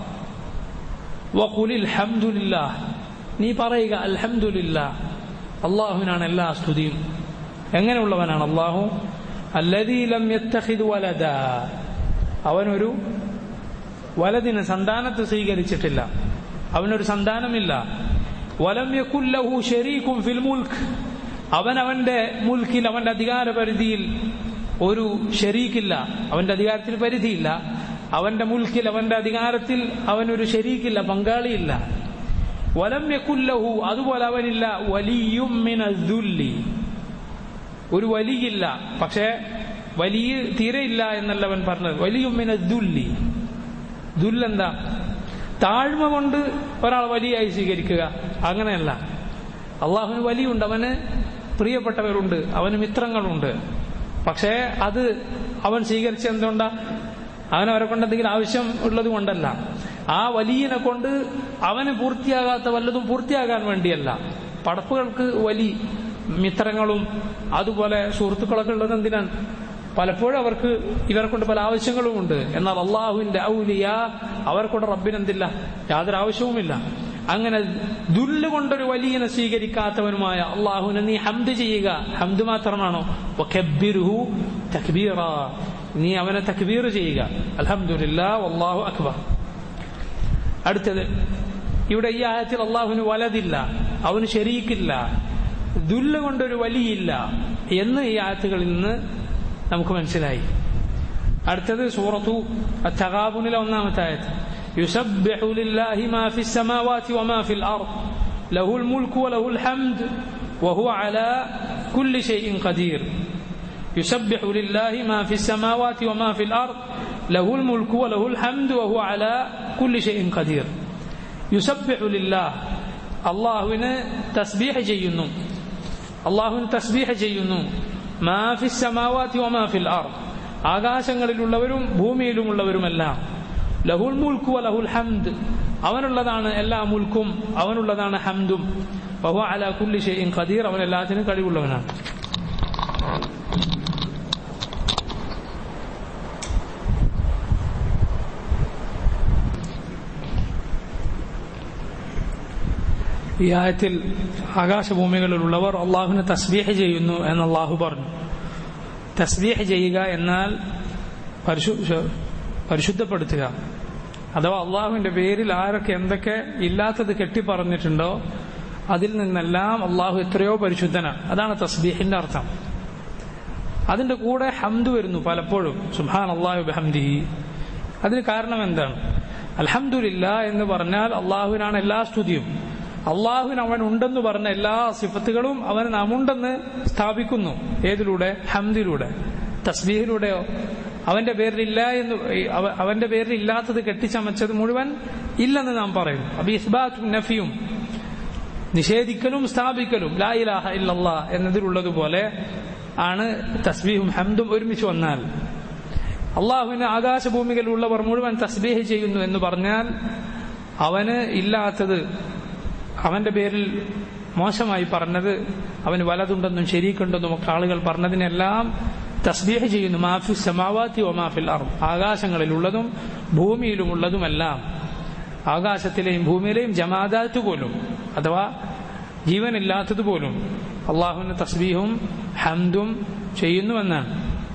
وقل الحمد لله, നീ പറയുക അൽഹംദുലില്ലാഹ്, അല്ലാഹുവിനാണ് എല്ലാ സ്തുതിയും. എങ്ങനെയുള്ളവനാണ് അല്ലാഹു? അല്ലദീ ലം യത്തഖിദ് വലദാ, അവനൊരു വലദിനെ, സന്താനത്തെ സ്വീകരിച്ചിട്ടില്ല, അവനൊരു സന്താനമില്ല. വലം യകുൽ ലഹു ശരീകുൻ ഫിൽ മുൽക്ക്, അവൻ അവന്റെ മുൽക്കിൽ, അവന്റെ അധികാര പരിധിയിൽ ഒരു ശരീക്കില്ല, അവന്റെ അധികാരത്തിന് പരിധിയില്ല. അവന്റെ മുൽക്കിൽ, അവന്റെ അധികാരത്തിൽ അവനൊരു ശരീക്കില്ല, പങ്കാളിയില്ല. വലം യകുൽ ലഹു, അതുപോലെ അവനില്ല, വലിയ്യും മിനൽ ദുല്ലി, ഒരു വലിയില്ല. പക്ഷേ വലിയ തീരെയില്ല എന്നല്ല അവൻ പറഞ്ഞത്. വലിയ്യും മിനൽ ദുല്ലി, ദുല്ലെന്താ? താഴ്മ കൊണ്ട് ഒരാൾ വലിയായി സ്വീകരിക്കുക, അങ്ങനെയല്ല. അള്ളാഹുവിന് വലിയുണ്ട്, അവന് പ്രിയപ്പെട്ടവരുണ്ട്, അവന് മിത്രങ്ങളുണ്ട്. പക്ഷേ അത് അവൻ സ്വീകരിച്ച എന്തുകൊണ്ടാ? അവൻ അവരെ കൊണ്ട് എന്തെങ്കിലും ആവശ്യം ഉള്ളത് കൊണ്ടല്ല. ആ വലിയനെ കൊണ്ട് അവന് പൂർത്തിയാകാത്ത വല്ലതും പൂർത്തിയാകാൻ വേണ്ടിയല്ല. പടപ്പുകൾക്ക് വലിയ മിത്രങ്ങളും അതുപോലെ സുഹൃത്തുക്കളൊക്കെ ഉള്ളത് എന്തിനാണ്? പലപ്പോഴും അവർക്ക് ഇവരെ കൊണ്ട് പല ആവശ്യങ്ങളുമുണ്ട്. എന്നാൽ അള്ളാഹുവിന്റെ ഔലിയ അവർക്കൊണ്ട് റബ്ബിനെന്തില്ല, യാതൊരു ആവശ്യവുമില്ല. അങ്ങനെ ദുല്ല് കൊണ്ടൊരു വലിയനെ സ്വീകരിക്കാത്തവനുമായ അള്ളാഹുവിനെ നീ ഹംദ് ചെയ്യുക. ഹംദ് മാത്രമാണോ? വകബ്ബിർഹു തക്ബീറ, നീ അവനെ തക്ബീർ ചെയ്യുക. അൽഹംദുലില്ലാഹ് വല്ലാഹു അക്ബർ. അടുത്തത്, ഇവിടെ ഈ ആയത്തിൽ അള്ളാഹുവിന് വലതില്ല, അവന് ശരീക്കില്ല, ദുല്ല് കൊണ്ടൊരു വലിയില്ല എന്ന് ഈ ആയത്തുകളിൽ നിന്ന് നമുക്ക് മനസ്സിലായി. അടുത്തത് സൂറത്തു അത്തഗാബുനിലെ ഒന്നാമത്തെ ആയത്ത്. يسبح لله ما في السماوات وما في الأرض له الملك وله الحمد وهو على كل شيء قدير يسبح لله ما في السماوات وما في الأرض له الملك وله الحمد وهو على كل شيء قدير يسبح لله അള്ളാഹുവിന് തസ്ബീഹ് ചെയ്യുന്നു അള്ളാഹുവിന് തസ്ബീഹ് ചെയ്യുന്നു മാ ഫിസ് സമാവാതി വമാ ഫിൽ അർദ് ആകാശങ്ങളിലുള്ളവരും ഭൂമിയിലുമുള്ളവരുമെല്ലാം ലഹുൽ മുൽക്കു വലഹുൽ ഹംദ് അവനുള്ളതാണ് എല്ലാ മുൽക്കും അവനുള്ളതാണ് ഹംദും വഹുവ അലാ കുല്ലി ഷൈഇൻ ഖദീർ അവൻ എല്ലാത്തിനും കഴിവുള്ളവനാണ്. ഈ ആയത്തിൽ ആകാശഭൂമികളിലുള്ളവർ അള്ളാഹുവിനെ തസ്ബീഹ് ചെയ്യുന്നു എന്ന് അള്ളാഹു പറഞ്ഞു. തസ്ബീഹ് ചെയ്യുക എന്നാൽ പരിശുദ്ധപ്പെടുത്തുക, അഥവാ അള്ളാഹുവിന്റെ പേരിൽ ആരൊക്കെ എന്തൊക്കെ ഇല്ലാത്തത് കെട്ടി പറഞ്ഞിട്ടുണ്ടോ അതിൽ നിന്നെല്ലാം അള്ളാഹു എത്രയോ പരിശുദ്ധനാണ്. അതാണ് തസ്ബീഹിന്റെ അർത്ഥം. അതിന്റെ കൂടെ ഹംദ് വരുന്നു പലപ്പോഴും, സുബ്ഹാനല്ലാഹി വബിഹംദിഹി. അതിന് കാരണം എന്താണ്? അൽഹംദുലില്ലാ എന്ന് പറഞ്ഞാൽ അള്ളാഹുവിനാണ് എല്ലാ സ്തുതിയും. അള്ളാഹുവിന് അവൻ ഉണ്ടെന്ന് പറഞ്ഞ എല്ലാ സിഫത്തുകളും അവന് നാം ഉണ്ടെന്ന് സ്ഥാപിക്കുന്നു. ഏതിലൂടെ? ഹംദിലൂടെ. തസ്ബീഹിലൂടെയോ? അവന്റെ പേരിലില്ല എന്ന് അവന്റെ പേരിൽ ഇല്ലാത്തത് കെട്ടിച്ചമച്ചത് മുഴുവൻ ഇല്ലെന്ന് നാം പറയും. അപ്പൊ ഇസ്ബാത്തും നഫിയും, നിഷേധിക്കലും സ്ഥാപിക്കലും ലാ ഇലാഹ ഇല്ലല്ലാഹ് എന്നതിലുള്ളതുപോലെ ആണ് തസ്ബീഹും ഹംദും ഒരുമിച്ച് വന്നാൽ. അള്ളാഹുവിന് ആകാശഭൂമികളിലുള്ളവർ മുഴുവൻ തസ്ബീഹ് ചെയ്യുന്നു എന്ന് പറഞ്ഞാൽ അവന് ഇല്ലാത്തത്, അവന്റെ പേരിൽ മോശമായി പറഞ്ഞത്, അവന് വലതുണ്ടെന്നും ശരീക്കുണ്ടെന്നും ഒക്കെ ആളുകൾ പറഞ്ഞതിനെല്ലാം തസ്ബീഹ് ചെയ്യുന്നു. മാഫി സമാവാതി വമാഫിൽ അർദ്, ആകാശങ്ങളിലുള്ളതും ഭൂമിയിലുമുള്ളതുമെല്ലാം, ആകാശത്തിലെയും ഭൂമിയിലെയും ജമാദാത്ത് പോലും അഥവാ ജീവനില്ലാത്തത് പോലും അള്ളാഹുവിന് തസ്ബീഹും ഹംദും ചെയ്യുന്നുവെന്നാണ്.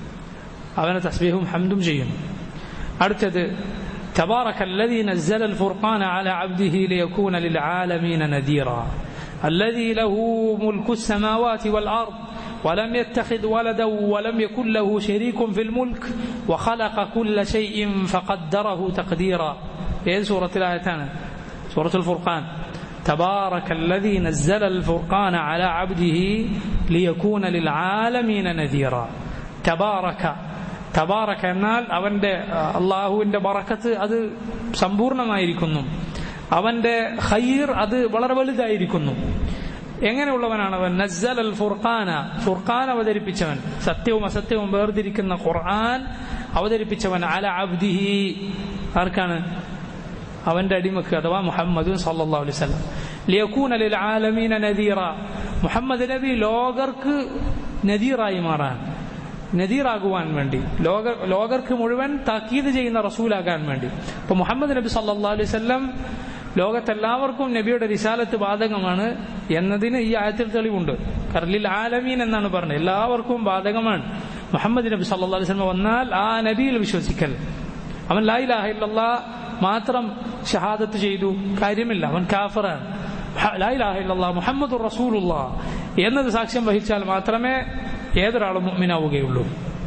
അവന് തസ്ബീഹും ഹംദും ചെയ്യുന്നു. അടുത്തത് تبارك الذي نزل الفرقان على عبده ليكون للعالمين نذيرا الذي له ملك السماوات والأرض ولم يتخذ ولدا ولم يكن له شريك في الملك وخلق كل شيء فقدره تقديرا. هذه سورة الآيتان سورة الفرقان. تبارك الذي نزل الفرقان على عبده ليكون للعالمين نذيرا. تبارك തബാറക എന്നാൽ അവന്റെ അള്ളാഹുവിന്റെ ബറക്കത്ത് അത് സമ്പൂർണമായിരിക്കുന്നു, അവന്റെ ഖൈർ അത് വളരെ വലുതായിരിക്കുന്നു. എങ്ങനെയുള്ളവനാണ് അവൻ? നസ്സൽ അൽ ഫുർഖാന, ഫുർഖാൻ അവതരിപ്പിച്ചവൻ, സത്യവും അസത്യവും വേർതിരിക്കുന്ന ഖുർആൻ അവതരിപ്പിച്ചവൻ. അല അബ്ദിഹി, ആർക്കാണ്? അവന്റെ അടിമക്ക് അഥവാ മുഹമ്മദ് സല്ലല്ലാഹു അലൈഹി വസല്ലം. ലിയകൂന ലിൽ ആലമീന നദീറ, മുഹമ്മദ് നബി ലോകർക്ക് നദീറായി മാറാൻ, നദീറാകുവാൻ വേണ്ടി, ലോക ലോകർക്ക് മുഴുവൻ താക്കീത് ചെയ്യുന്ന റസൂലാകാൻ വേണ്ടി. ഇപ്പൊ മുഹമ്മദ് നബി സല്ലല്ലാഹു അലൈഹി വസല്ലം ലോകത്തെല്ലാവർക്കും നബിയുടെ റിസാലത്ത് ബാധകമാണ് എന്നതിന് ഈ ആയത്തിൽ തെളിവുണ്ട്. ലിൽ ആലമീൻ എന്നാണ് പറഞ്ഞത്, എല്ലാവർക്കും ബാധകമാണ്. മുഹമ്മദ് നബി സല്ലല്ലാഹു അലൈഹി വസല്ലം വന്നാൽ ആ നബിയിൽ വിശ്വസിക്കൽ. അവൻ ലാ ഇലാഹ ഇല്ലല്ലാഹ് മാത്രം ഷഹാദത്ത് ചെയ്തു കാര്യമില്ല, അവൻ കാഫിറാണ്. ലാ ഇലാഹ ഇല്ലല്ലാഹ് മുഹമ്മദുർ റസൂലുള്ളാഹ് എന്നത് സാക്ഷ്യം വഹിച്ചാൽ മാത്രമേ ഏതൊരാളും മുഅ്മിനാവുകയുള്ളൂ.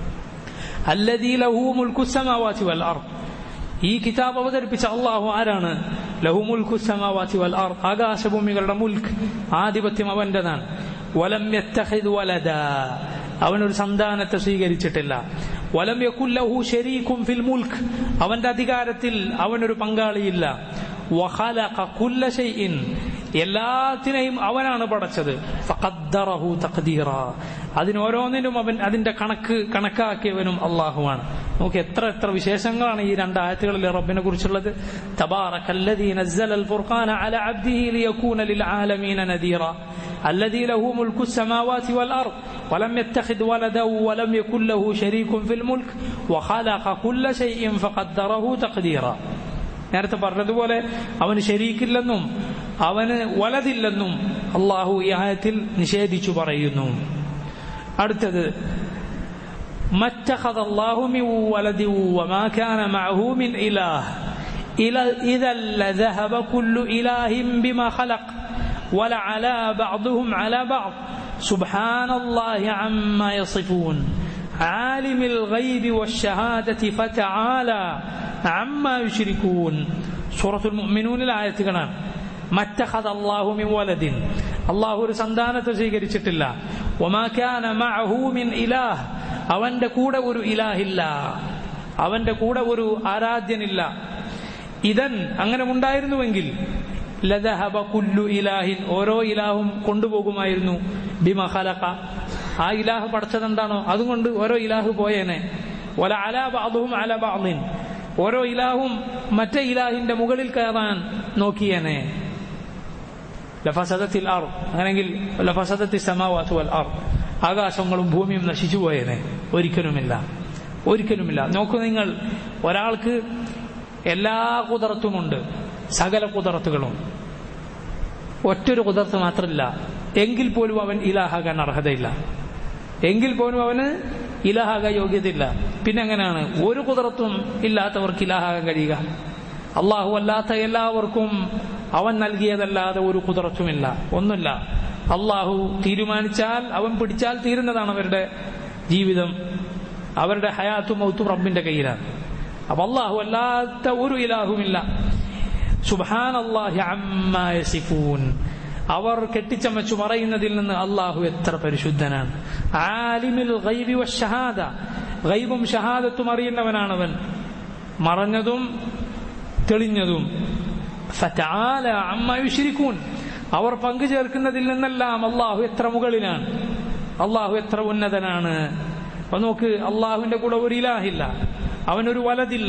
അല്ലദീ ലഹു മുൽക്കു സമാവാതി വൽ അർദ്, ഈ കിതാബ് അവതരിപ്പിച്ച അല്ലാഹു ആരാണ്? ലഹു മുൽക്കു സമാവാതി വൽ അർദ്, ആകാശഭൂമികളുടെ മുൽക്ക്, ആധിപത്യം അവന്റേതാണ്. വലം യത്തഖിദ് വലദാ, അവനൊരു സന്താനത്തെ സ്വീകരിച്ചിട്ടില്ല. വലം യകുൽ ലഹു ശരീകുൻ ഫിൽ മുൽക്ക്, അവന്റെ അധികാരത്തിൽ അവനൊരു പങ്കാളിയില്ല. വഖലഖ കുല്ല ഷൈഇൻ, എല്ലാത്തിനെയും അവനാണ് പടച്ചത്. ഫഖദ്ദറഹു തഖ്ദീറ, അതിനോരോന്നിനും അവൻ അതിന്റെ കണക്ക് കണക്കാക്കിയവനും അള്ളാഹുവാണ്. നമുക്ക് എത്ര എത്ര വിശേഷങ്ങളാണ് ഈ രണ്ട് ആയത്തുകളിൽ റബ്ബിനെ കുറിച്ചുള്ളത്. തബാറകല്ലദീ നസ്സലൽ ഫുർഖാന അലാ അബ്ദിഹി ലിയകൂന ലിൽ ആലമീന നദീറ الذي له ملك السماوات والأرض ولم يتخذ ولدا ولم يكن له شريك في الملك وخلق كل شيء فقدره تقديرا. നേരത്തെ പറഞ്ഞതുപോലെ അവന് ശരീക്കില്ലെന്നും അവന് വലതില്ലെന്നും അള്ളാഹു ഈ ആയത്തിൽ നിഷേധിച്ചു പറയുന്നു. അടുത്തത് മത്തഖദ അല്ലാഹു മിൻ വലദിൻ വമാ കാന മഅഹു മിൻ ഇലാഹ് ഇദ ലദഹബ കുല്ലു ഇലാഹിൻ ബിമാ ഖലഖ വലഅലാ ബഅദുഹും അലാ ബഅദ് സുബ്ഹാനല്ലാഹി അമ്മാ യസിഫൂൻ ആലിമുൽ ഗൈബി വശ്ശഹാദതി ഫതആല അമ്മാ യുശ്രികൂൻ സൂറത്തുൽ മുഅ്മിനൂനിലെ ആയത്തുകളാണ്. മത്തഖദ അല്ലാഹു മിൻ വലദിൻ, അല്ലാഹു ഒരു സന്താനത്തെ സ്വീകരിച്ചിട്ടില്ല. വമാ കാന മഅഹു മിൻ ഇലാഹ്, അവന്റെ കൂടെ ഒരു ഇലാഹില്ല, അവന്റെ കൂടെ ഒരു ആരാധ്യനില്ല. ഇദൻ, അങ്ങനെ ഉണ്ടായിരുന്നുവെങ്കിൽ ലദഹബ കുല്ലു ഇലാഹിൻ, ഓരോ ഇലാഹും കൊണ്ടുപോകുമായിരുന്നു. ബിമ ഖലഖ, ആ ഇലാഹ് പഠിച്ചതെന്താണോ അതുകൊണ്ട് ഓരോ ഇലാഹ് പോയേനെ. വല അലാ ബഅദുഹും അലാ ബഅദിൻ, ഓരോ ഇലാഹും മറ്റേ ഇലാഹിന്റെ മുകളിൽ കയറാൻ നോക്കിയേനെ. ലഫസദത്തിൽ അർദ്, അങ്ങനെങ്കിൽ ലഫസദത്തി സമാവാതു വൽ അർദ്, ആകാശങ്ങളും ഭൂമിയും നശിച്ചു പോയേനെ. ഒരിക്കലുമില്ല, ഒരിക്കലുമില്ല. നോക്കൂ നിങ്ങൾ, ഒരാൾക്ക് എല്ലാ കുദറത്തുമുണ്ട്, സകല കുദറത്തുകളും, ഒറ്റൊരു കുദറത്ത് മാത്രമില്ല, എങ്കിൽ പോലും അവൻ ഇലാഹാകാൻ അർഹതയില്ല, എങ്കിൽ പോലും അവന് ഇലാഹാകാൻ യോഗ്യതയില്ല. പിന്നെ എങ്ങനെയാണ് ഒരു കുദറത്തും ഇല്ലാത്തവർക്ക് ഇലാഹാകാൻ കഴിയുക? അള്ളാഹു അല്ലാത്ത എല്ലാവർക്കും അവൻ നൽകിയതല്ലാതെ ഒരു കുദറത്തുമില്ല, ഒന്നുമില്ല. അള്ളാഹു തീരുമാനിച്ചാൽ, അവൻ പിടിച്ചാൽ തീരുന്നതാണ് അവരുടെ ജീവിതം, അവരുടെ ഹയാത്തും മൗത്തും റബ്ബിന്റെ കയ്യിലാണ്. അപ്പൊ അള്ളാഹു അല്ലാത്ത ഒരു ഇലാഹുമില്ല. സുബ്ഹാനല്ലാഹി അമ്മാ യസിഫൂൻ, അവർ കെട്ടിച്ചമച്ചു പറയുന്നതിൽ നിന്ന് അള്ളാഹു എത്ര പരിശുദ്ധനാണ്. ആലിമുൽ ഗൈബി വശഹാദ, ഗൈബും ഷഹാദത്തും അറിയുന്നവനാണവൻ, മറഞ്ഞതും തെളിഞ്ഞതും. ഫതആല അമ്മാ യുശ്രികൂൻ, അവർ പങ്കു ചേർക്കുന്നതിൽ നിന്നെല്ലാം അള്ളാഹു എത്ര മുകളിലാണ്, അള്ളാഹു എത്ര ഉന്നതനാണ്. അപ്പൊ നോക്ക്, അള്ളാഹുവിന്റെ കൂടെ ഒരു ഇലാഹില്ല, അവനൊരു വലതില്ല.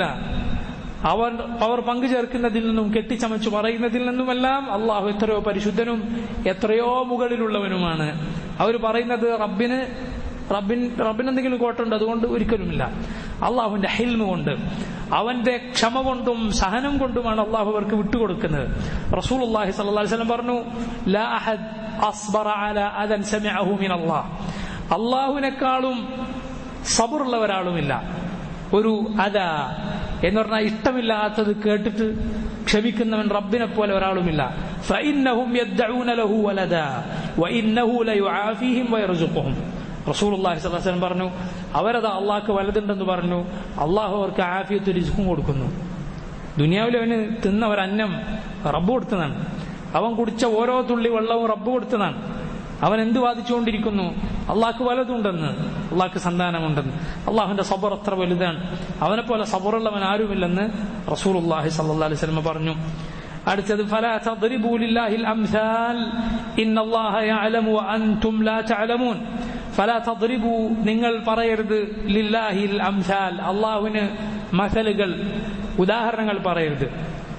അവർ അവർ പങ്കു ചേർക്കുന്നതിൽ നിന്നും കെട്ടിച്ചമച്ചു പറയുന്നതിൽ നിന്നുമെല്ലാം അള്ളാഹു എത്രയോ പരിശുദ്ധനും എത്രയോ മുകളിലുള്ളവനുമാണ്. അവർ പറയുന്നത് റബ്ബിന് റബ്ബിൻ റബ്ബിന് എന്തെങ്കിലും കോട്ടുണ്ട്, അതുകൊണ്ട് ഒരിക്കലുമില്ല. അള്ളാഹുവിന്റെ ഹിൽമ് കൊണ്ട്, അവന്റെ ക്ഷമ കൊണ്ടും സഹനം കൊണ്ടുമാണ് അള്ളാഹു അവർക്ക് വിട്ടുകൊടുക്കുന്നത്. റസൂലുള്ളാഹി സ്വല്ലല്ലാഹു അലൈഹി വസല്ലം പറഞ്ഞു, ലാ അഹദ് അസ്ബറ അലാ അദൻ സമിഅഹു മിനല്ലാഹ്, അള്ളാഹുവിനേക്കാളും സബറുള്ള ഒരാളുമില്ല. ഒരു അദാ എന്ന് പറഞ്ഞാൽ ഇഷ്ടമില്ലാത്തത് കേട്ടിട്ട് ക്ഷമിക്കുന്നവൻ റബ്ബിനെ പോലെ ഒരാളുമില്ല. ഫഇന്നഹും യദ്ദഊന ലഹു വലദാ വഇന്നഹു ലയുആഫീഹിം വയർസുഖുഹും. റസൂലുള്ളാഹി സ്വല്ലല്ലാഹു അലൈഹി വസല്ലം പറഞ്ഞു, അവരത് അള്ളാഹ്ക്ക് വലുതുണ്ടെന്ന് പറഞ്ഞു, അള്ളാഹു അവർക്ക് ആഫിയത്തും റിസ്ക്കും കൊടുക്കുന്നു. ദുനിയാവിൽ അവന് തിന്ന ഒരു അന്നം റബ്ബ് കൊടുത്തതാണ്, അവൻ കുടിച്ച ഓരോ തുള്ളി വെള്ളവും റബ്ബ് കൊടുത്തതാണ്. അവൻ എന്ത് വാദിച്ചുകൊണ്ടിരിക്കുന്നു? അള്ളാഹ്ക്ക് വലതുണ്ടെന്ന്, അള്ളാഹ്ക്ക് സന്താനമുണ്ടെന്ന്. അള്ളാഹുവിന്റെ സബർ അത്ര വലുതാണ്, അവനെ പോലെ സബറുള്ളവൻ ആരുമില്ലെന്ന് റസൂലുള്ളാഹി സ്വല്ലല്ലാഹു അലൈഹി വസല്ലം പറഞ്ഞു. അടുത്തത്, ഫലാ തദ്രിബൂ ലില്ലാഹിൽ അംസാൽ ഇന്നല്ലാഹ യഅലമു വഅൻതും ലാ തഅലമൂൻ. ഫലാ തദ്രിബൂ, നിങ്ങൾ പറയരുത്, ലില്ലാഹിൽ അംസാൽ, അള്ളാഹുവിന് മസലുകൾ, ഉദാഹരണങ്ങൾ പറയരുത്.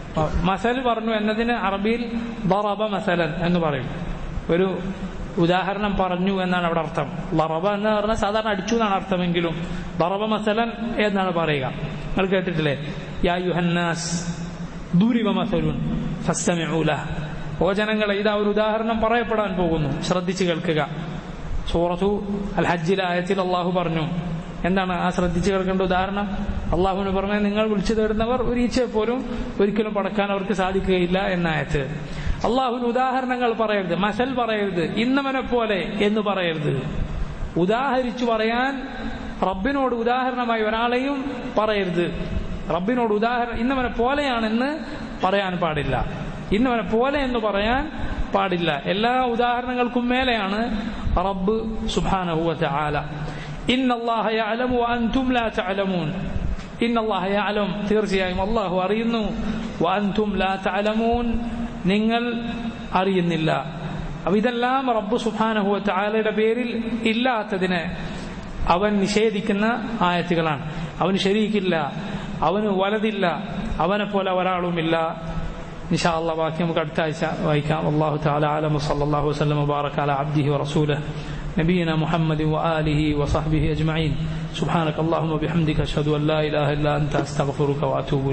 മസൽ പറഞ്ഞു എന്നതിന് അറബിയിൽ ദറബ മസലൻ എന്ന് പറയും. ഒരു ഉദാഹരണം പറഞ്ഞു എന്നാണ് അവിടെ അർത്ഥം. ദറബ എന്ന് പറഞ്ഞാൽ സാധാരണ അടിച്ചു എന്നാണ് അർത്ഥമെങ്കിലും ദറബ മസലൻ എന്നാണ് പറയുക. നിങ്ങൾ കേട്ടിട്ടില്ലേ, യാ യുഹന്നാസ് ദുരിബ മസലുൻ ഫസ്തമിഉ ലഹ്. ഓ ജനങ്ങളെ, ഇതാ ഒരു ഉദാഹരണം പറയപ്പെടാൻ പോകുന്നു, ശ്രദ്ധിച്ചു കേൾക്കുക. സൂറത്തു അൽ ഹജ്ജിലെ ആയത്തിൽ അള്ളാഹു പറഞ്ഞു, എന്താണ് ആ ശ്രദ്ധിച്ചു കേൾക്കേണ്ട ഉദാഹരണം? അള്ളാഹുവിന് പുറമെ നിങ്ങൾ വിളിച്ചു തേടുന്നവർ ഒരു ഈച്ചയെ പോലും ഒരിക്കലും പടക്കാൻ അവർക്ക് സാധിക്കുകയില്ല എന്ന ആയത്ത്. അള്ളാഹുവിന് ഉദാഹരണങ്ങൾ പറയരുത്, മസൽ പറയരുത്, ഇന്നവനെ പോലെ എന്ന് പറയരുത്. ഉദാഹരിച്ചു പറയാൻ റബ്ബിനോട് ഉദാഹരണമായി ഒരാളെയും പറയരുത്. റബ്ബിനോട് ഉദാഹരണം ഇന്നവനെ പോലെയാണെന്ന് പറയാൻ പാടില്ല, ഇന്നവനെ പോലെ എന്ന് പറയാൻ പാടില്ല. എല്ലാ ഉദാഹരണങ്ങൾക്കും മേലെയാണ് റബ്ബ് സുബ്ഹാനഹു വ തആല. ഇന്നല്ലാഹ യഅലമു വഅൻതും ലാ തഅലമൂൻ. ഇന്നല്ലാഹ യഅലം, തീർച്ചയായും അല്ലാഹു അറിയുന്നു. വഅൻതും ലാ തഅലമൂൻ, നിങ്ങൾ അറിയുന്നില്ല. അപ്പൊ ഇതെല്ലാം റബ്ബ് സുബ്ഹാനഹു വ തആലയുടെ പേരിൽ ഇല്ലാത്തതിനെ അവൻ നിഷേധിക്കുന്ന ആയത്തുകളാണ്. അവന് ശരീക്കില്ല, അവന് വലതില്ല, അവനെ പോലെ ഒരാളുമില്ല. ഇൻഷാ അല്ലാഹ് ബാക്കി നമുക്ക് അടുത്ത ആഴ്ച വായിക്കാം. അല്ലാഹു തആല അലം. സല്ലല്ലാഹു വസല്ലം വബാറക അലാ അബ്ദിഹി വറസൂലിഹി നബിയിന മുഹമ്മദ് വആലിഹി വസഹ്ബിഹി അജ്മഈൻ. സുബ്ഹാനക അല്ലാഹുമ്മ ബിഹംദിക അഷ്ഹദു അൻ ലാ ഇലാഹ ഇല്ലാ അൻത അസ്തഗ്ഫിറുക വഅതൂബു